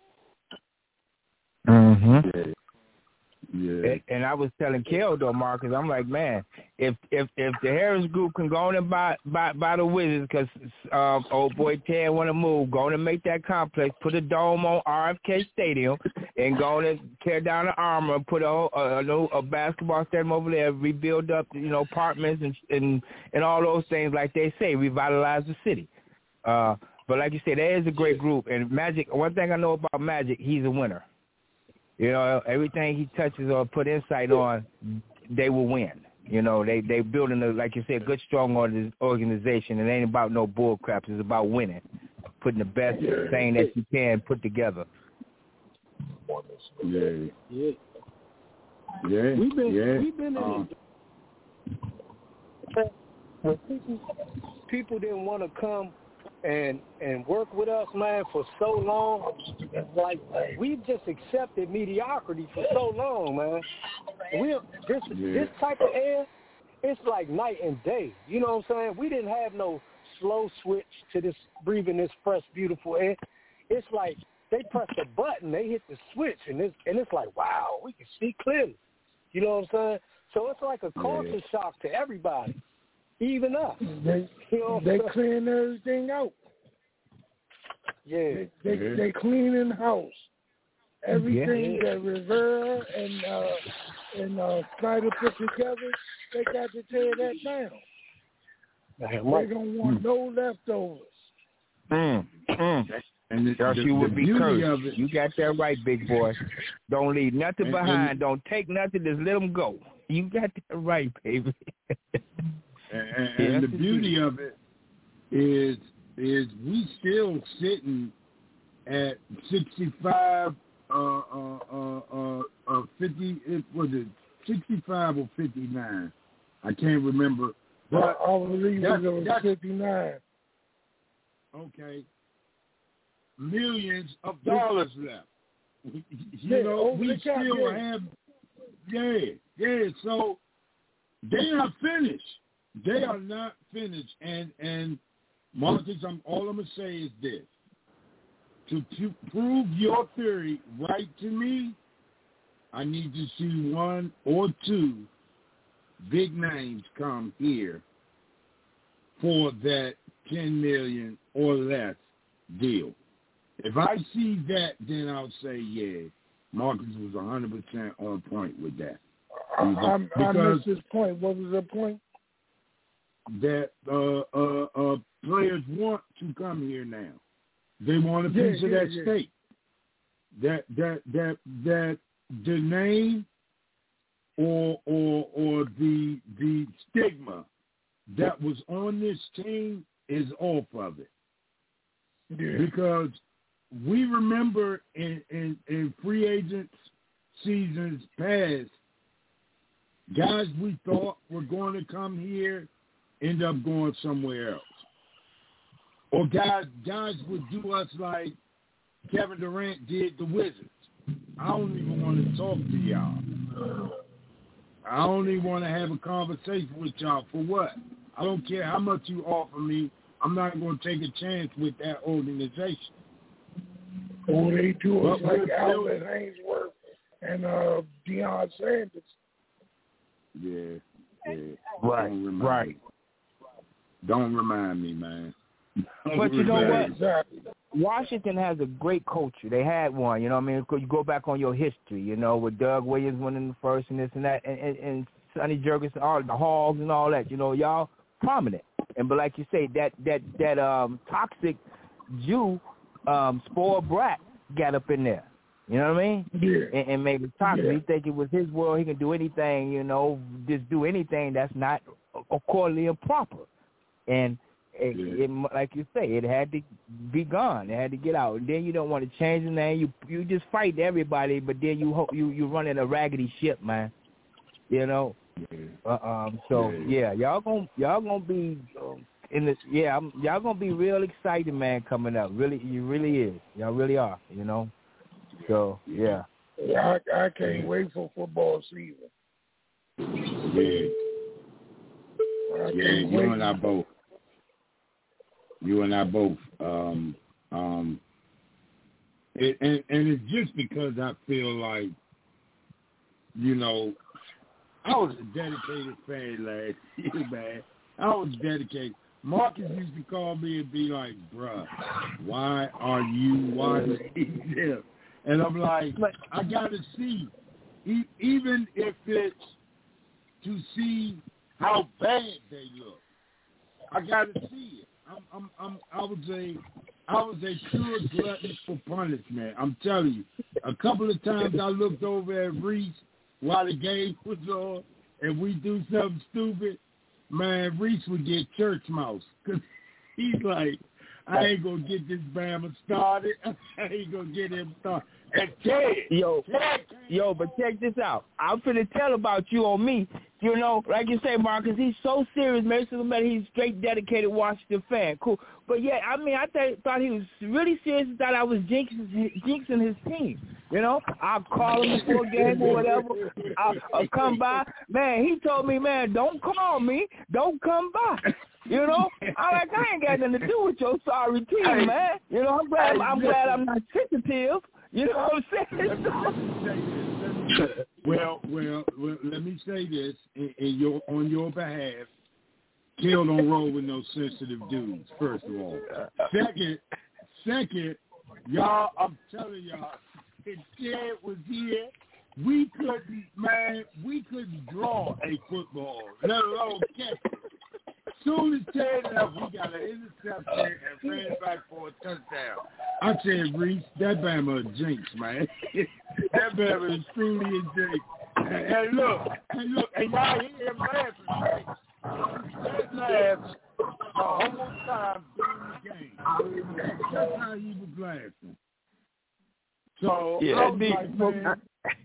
Mm-hmm. Yeah. And I was telling Kel though, Marcus, I'm like, man, if the Harris Group can go on and buy the Wizards, because old boy Ted want to move, go on and make that complex, put a dome on RFK Stadium, and go on and tear down the armor, and put a basketball stadium over there, rebuild up, you know, apartments and all those things, like they say, revitalize the city. But like you said, there is a great group, and Magic. One thing I know about Magic, he's a winner. You know, everything he touches or put insight on, they will win. You know, they building like you said, good, strong organization. It ain't about no bull crap. It's about winning, putting the best thing that you can put together. Yeah. We've been in when people didn't want to come and work with us, man, for so long. Like, we've just accepted mediocrity for so long, man. This type of air, it's like night and day. You know what I'm saying? We didn't have no slow switch to this breathing this fresh, beautiful air. It's like they press a button, they hit the switch, and it's like, wow, we can see clearly. You know what I'm saying? So it's like a culture shock to everybody. Even us. They clean everything out. Yeah. They cleaning house. Everything that Rivera and Snyder put together, they got to tear that down. They don't want no leftovers. And you would be cursed. You got that right, big boy. Don't leave nothing behind. Don't take nothing. Just let them go. You got that right, baby. And the beauty of it is we still sitting at 65, 50. Was it 65 or 59? I can't remember. But I believe it was 59. Okay. Millions of dollars left. You know, we still have. Yeah. So they are finished. They are not finished, and Marcus, all I'm gonna say is this: to prove your theory right to me, I need to see one or two big names come here for that $10 million or less deal. If I see that, then I'll say, Marcus was 100% on point with that. I missed his point. What was the point? That players want to come here now. They want a piece of that state. That the name or the stigma that was on this team is off of it. Yeah. Because we remember in free agents seasons past, guys we thought were going to come here end up going somewhere else. Or guys would do us like Kevin Durant did the Wizards. I don't even want to talk to y'all. I don't even want to have a conversation with y'all. For what? I don't care how much you offer me. I'm not going to take a chance with that organization. Oh, they do us like Albert Hainsworth and Deion Sanders. Yeah. Right. Don't remind me, man. But you know what? Exactly. Washington has a great culture. They had one, you know what I mean? Because you go back on your history, you know, with Doug Williams winning the first and this and that, and Sonny Jurgensen, all the Hogs and all that, you know, y'all prominent. But like you say, that toxic Jew spoiled brat got up in there. You know what I mean? Yeah. And made it toxic. Yeah. He think it was his world. He can do anything, you know, just do anything that's not accordingly improper. And it, like you say, it had to be gone. It had to get out. And then you don't want to change the name. You just fight everybody, but then you running a raggedy ship, man. You know. Y'all gonna be in this. Yeah, y'all gonna be real excited, man, coming up. Really, you really is. Y'all really are. You know. So yeah. I can't wait for football season. You and I both. And it's just because I feel like, you know, I was a dedicated fan last year, man. I was dedicated. Marcus used to call me and be like, bruh, why are you watching them? And I'm like, I got to see, even if it's to see how bad they look. I got to see it. I was a pure glutton for punishment. I'm telling you. A couple of times I looked over at Reese while the game was on, and we do something stupid. Man, Reese would get church mouse because he's like, I ain't gonna get this Bama started. I ain't gonna get him started. And Yo, but check this out. I'm finna tell about you on me. You know, like you say, Marcus, he's so serious, man. He's straight dedicated Washington fan. Cool. But yeah, I mean, I thought he was really serious. Thought I was jinxing his team. You know, I'll call him before a game or whatever. I'll come by. Man, he told me, man, don't call me. Don't come by. You know, I ain't got nothing to do with your sorry team, man. You know, I'm glad I'm not sensitive. You know what I'm saying? Well, let me say this on your behalf. Kill don't roll with no sensitive dudes, first of all. Second, y'all, I'm telling y'all, if Ted was here, we couldn't draw a football, let alone catch it. Soon as Ted left, we got an interception and ran back for a touchdown. I said, Reese, that Bama a jinx, man. That Bama is truly a jinx. And look, and y'all hear him laughing, right? He laughed the whole time during the game. That's how he was laughing. So yeah, I was like, man,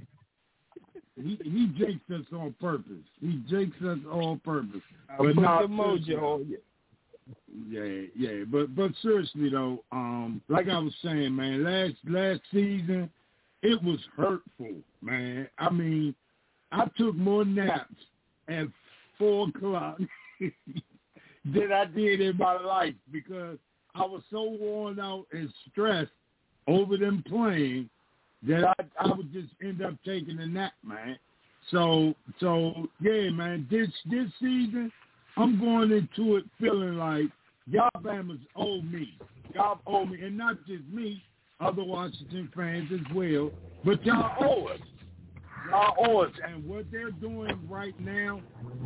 he jinxed us on purpose. He jinxed us on purpose. But not the mojo. Yeah. But seriously though, like I was saying, man, last season it was hurtful, man. I mean, I took more naps at 4:00 than I did in my life because I was so worn out and stressed over them playing that I would just end up taking a nap, man. So yeah, man, this season, I'm going into it feeling like y'all Bamas owe me. Y'all owe me, and not just me, other Washington fans as well, but y'all owe us. Y'all owe us. And what they're doing right now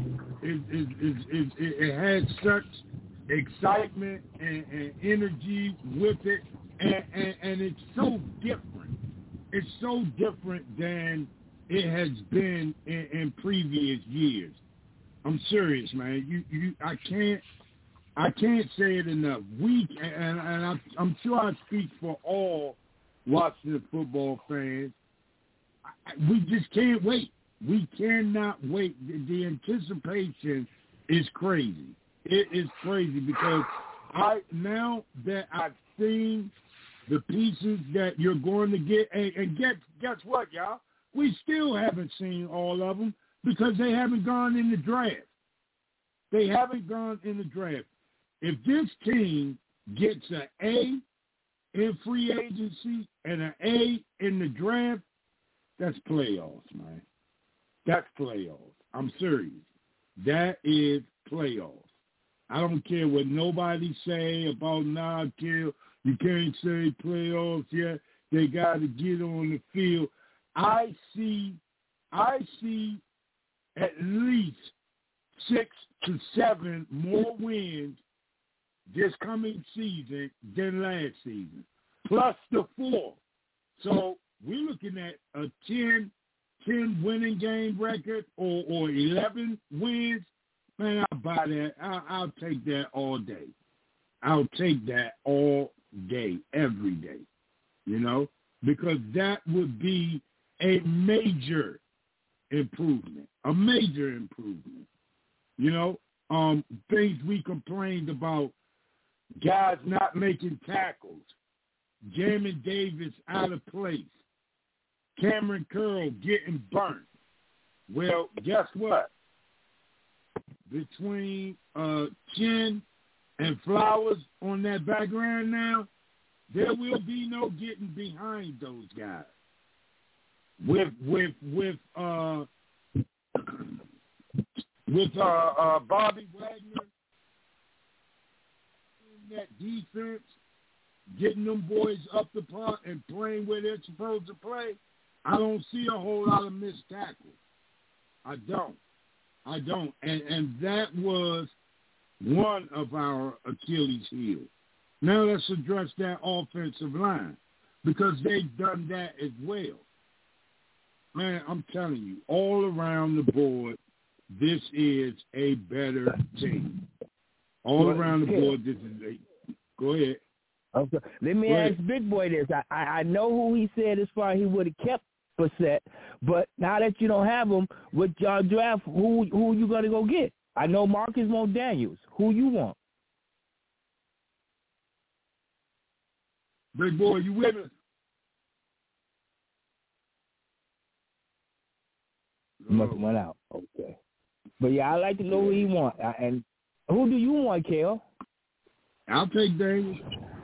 it has such excitement and energy with it, and it's so different. It's so different than it has been in previous years. I'm serious, man. I can't say it enough. I'm sure I speak for all Washington football fans. We just can't wait. We cannot wait. The anticipation is crazy. It is crazy because now that I've seen the pieces that you're going to get. And guess what, y'all? We still haven't seen all of them because they haven't gone in the draft. They haven't gone in the draft. If this team gets an A in free agency and an A in the draft, that's playoffs, man. That's playoffs. I'm serious. That is playoffs. I don't care what nobody say about Kill. You can't say playoffs yet. They got to get on the field. I see at least 6 to 7 more wins this coming season than last season, plus the 4. So we're looking at a 10 winning game record or 11 wins. Man, I'll buy that. I'll take that all day. I'll take that all day, every day, because that would be a major improvement, things we complained about, guys not making tackles, Jamin Davis out of place, Cameron Curl getting burnt. Well, guess what? Between Chin and Flowers on that background now, there will be no getting behind those guys. With Bobby Wagner in that defense, getting them boys up the park and playing where they're supposed to play, I don't see a whole lot of missed tackles. I don't. And that was one of our Achilles heels. Now let's address that offensive line because they've done that as well. Man, I'm telling you, all around the board, this is a better team. All around the board, this is go ahead. Okay. Let me ask Big Boy this. I know who he said as far as he would have kept Brissett, but now that you don't have him, with your draft, who you going to go get? I know Marcus Daniels. Who you want? Big Boy, you with us? Must have went out. Okay. But, yeah, I'd like to know who he want. And who do you want, Kel? I'll take Daniels.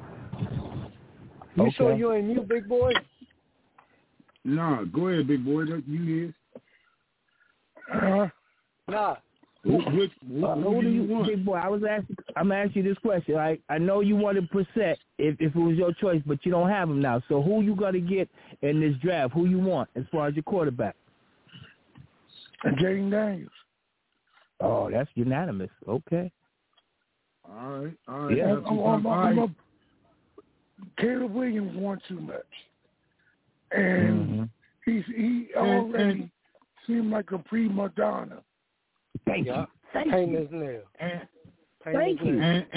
You sure you ain't mute, Big Boy? No, go ahead, Big Boy. You is. Nah. Who do you want? Big Boy, I'm asking you this question. I know you wanted Brissett if it was your choice, but you don't have him now. So who you going to get in this draft? Who you want as far as your quarterback? Jaden Daniels. Oh, that's unanimous. Okay. All right. Yeah. Caleb Williams wants too much. And he already seemed like a prima donna. Thank you. Pain his nail. Thank you.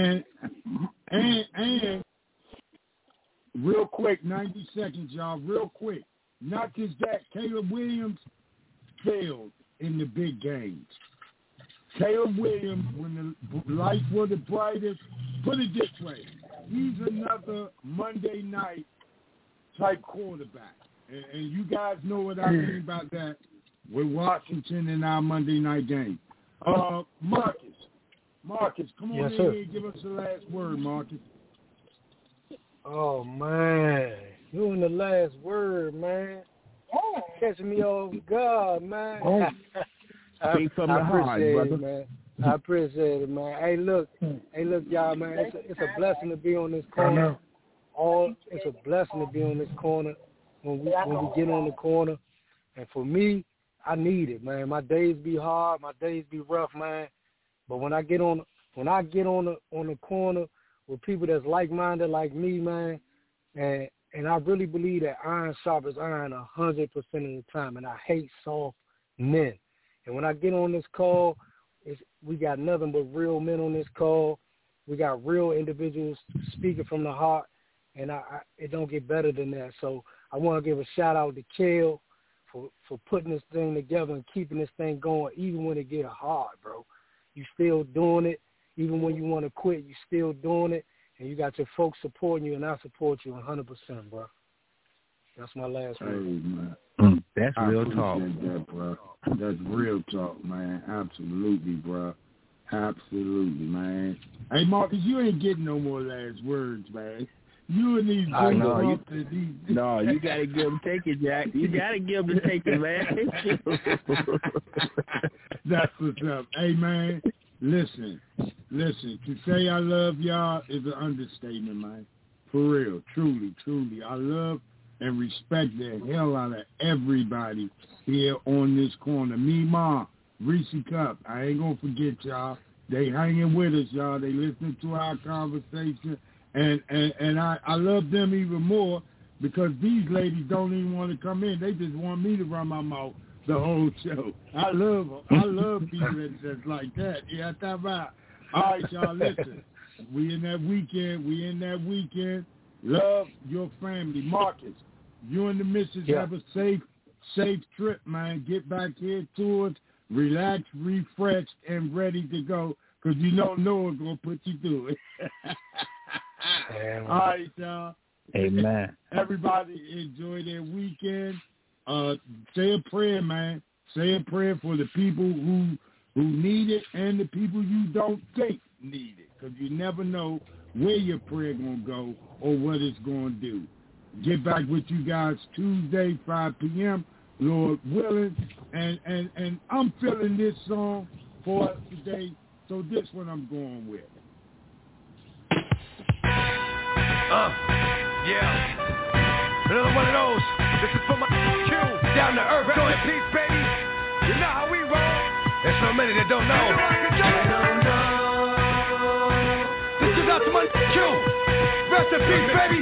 And real quick, 90 seconds, y'all. Real quick. Not just that, Caleb Williams failed in the big games. Caleb Williams, when the lights were the brightest, put it this way, he's another Monday night type quarterback. And you guys know what I mean about that with Washington in our Monday night game. Marcus, come on in here and give us the last word, Marcus. Oh, man. You in the last word, man. Catching me off guard, man. I appreciate it, man. I appreciate it, man. Hey, look, y'all, man. It's a blessing to be on this corner. It's a blessing to be on this corner when we get on the corner. And for me, I need it, man. My days be hard, my days be rough, man. But when I get on the corner with people that's like-minded like me, man, and I really believe that iron sharpens iron 100% of the time, and I hate soft men. And when I get on this call, we got nothing but real men on this call. We got real individuals speaking from the heart, and it don't get better than that. So I want to give a shout-out to Kel for putting this thing together and keeping this thing going, even when it get hard, bro. You still doing it. Even when you want to quit, you still doing it. and you got your folks supporting you, and I support you 100%, bro. That's my last word. Man. That's real talk. That, bro. That's real talk, man. Absolutely, bro. Absolutely, man. Hey, Marcus, you ain't getting no more last words, man. You and these No, you got to give them take it, Jack. You got to give them the take it, man. That's what's up. Hey, man, listen. To say I love y'all is an understatement, man. For real, truly. I love and respect the hell out of everybody here on this corner. Me, Ma, Reese Cup. I ain't going to forget y'all. They hanging with us, y'all. They listening to our conversation. And I love them even more because these ladies don't even want to come in. They just want me to run my mouth the whole show. I love them. I love people that's like that. Yeah, that's right. All right, y'all, listen. We in that weekend. Love your family. Marcus, you and the missus have a safe trip, man. Get back here to us, relax, refreshed, and ready to go because you know Noah's going to put you through it. All right, y'all. Amen. Everybody enjoy their weekend. Say a prayer, man. Say a prayer for the people who need it and the people you don't think need it, because you never know where your prayer going to go or what it's going to do. Get back with you guys Tuesday, 5 p.m., Lord willing. And I'm feeling this song for us today, so this one I'm going with. Yeah. Another one of those. This is for my Q. Down to earth, joy and peace, baby. You know how we roll. There's so many that don't know. This is out to my Q. Rest in peace, baby.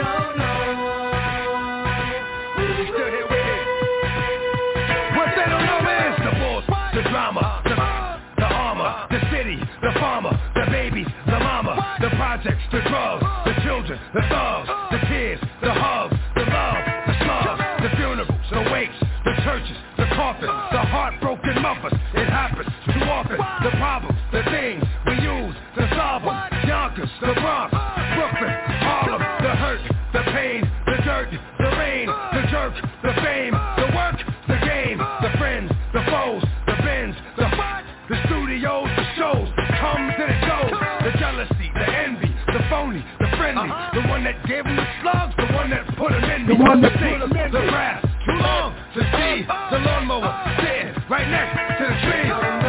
You still here with me? What they don't know is the bulls, the drama, the armor, the city, the farmer, the babies, the mama, the projects, the drugs, the children, the thugs, the kids, the hugs, the love, the slugs, the funerals, the wakes, the churches, the coffins, the heartbroken mothers. It happens too often. The problems, the things we use to solve them. Yonkers, the Bronx, Brooklyn, Harlem, the hurt, the pain, the dirt, the rain, the jerk, the fame, the work, the game, the friends, the foes, the bins, the studios, the shows, comes and it goes. The jealousy, the envy, the phony, the friendly, the one that gave them the slugs, the one that put them in me, the one that put them in the grass, too long to see, the lawnmower sitting right next to the tree.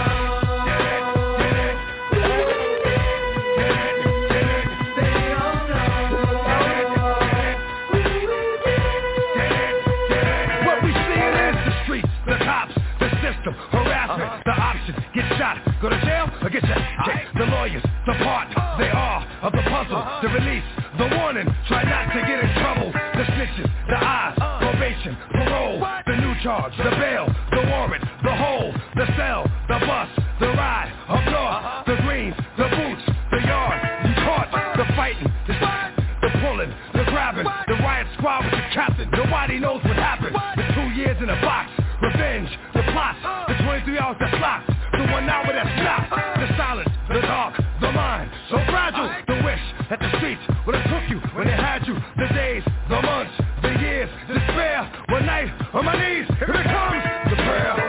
What we see is the streets, the cops, the system, harassment, the option, get shot, go to jail, or get shot. The lawyers, the part, they are of the puzzle, the release, the warning, try not to get in trouble, the snitches, the eyes, probation, parole, the new charge, the bail, the warrant, the hole, the cell, the bus, the ride, up north, the greens, the boots, the yard, you caught, the fighting, the pulling, the grabbing, the riot squad with the captain, nobody knows what happened, the 2 years in a box, revenge, the plots, the 23 hours that's locked, the 1 hour that's stopped, the silence, the dark, the mind, so fragile, the wish that the streets would have took you when they had you, the days, the months, the years, despair, one night on my knees, here it comes, the prayer.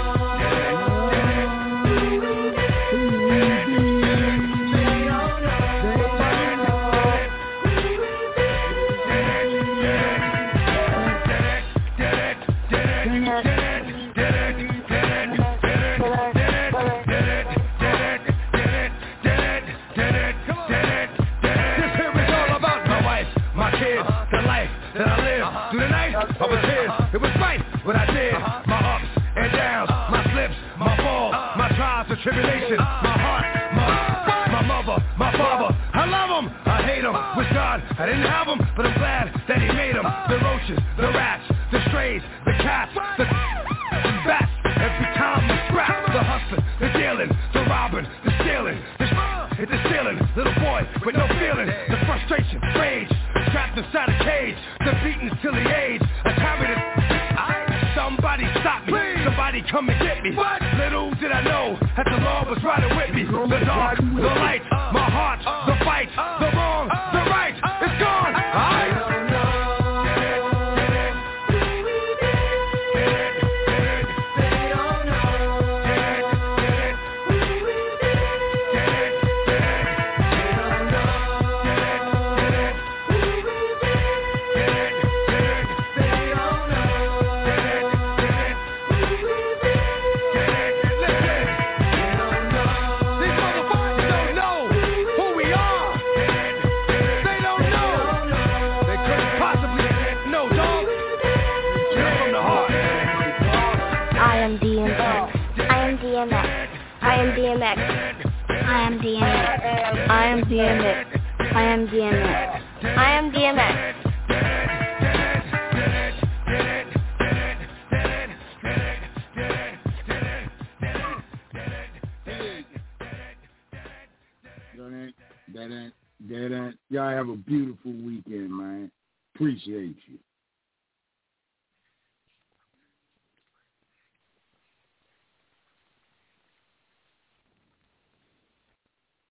I was here, it was right what I did. My ups and downs, my slips, my falls, my trials and tribulations, my heart, my mother, my father. I love them, I hate them. Wish God I didn't have them, but I'm glad that he made them. The roaches, the rats, the strays, the cats, the bats. Every time I scrap, the hustling, the dealing, the robbing, the stealing, the stealing. Little boy with no feeling, the frustration, rage, trapped inside a cage, the beatings till the age. I carried it. Somebody stop me, somebody come and get me. Little did I know that the law was riding with me. The dark, the light, my heart, the fight, the wrong, DMX. I am DMX. I am DMX. I am DMX. I am DMX. That ain't. Y'all have a beautiful weekend, man. Appreciate you.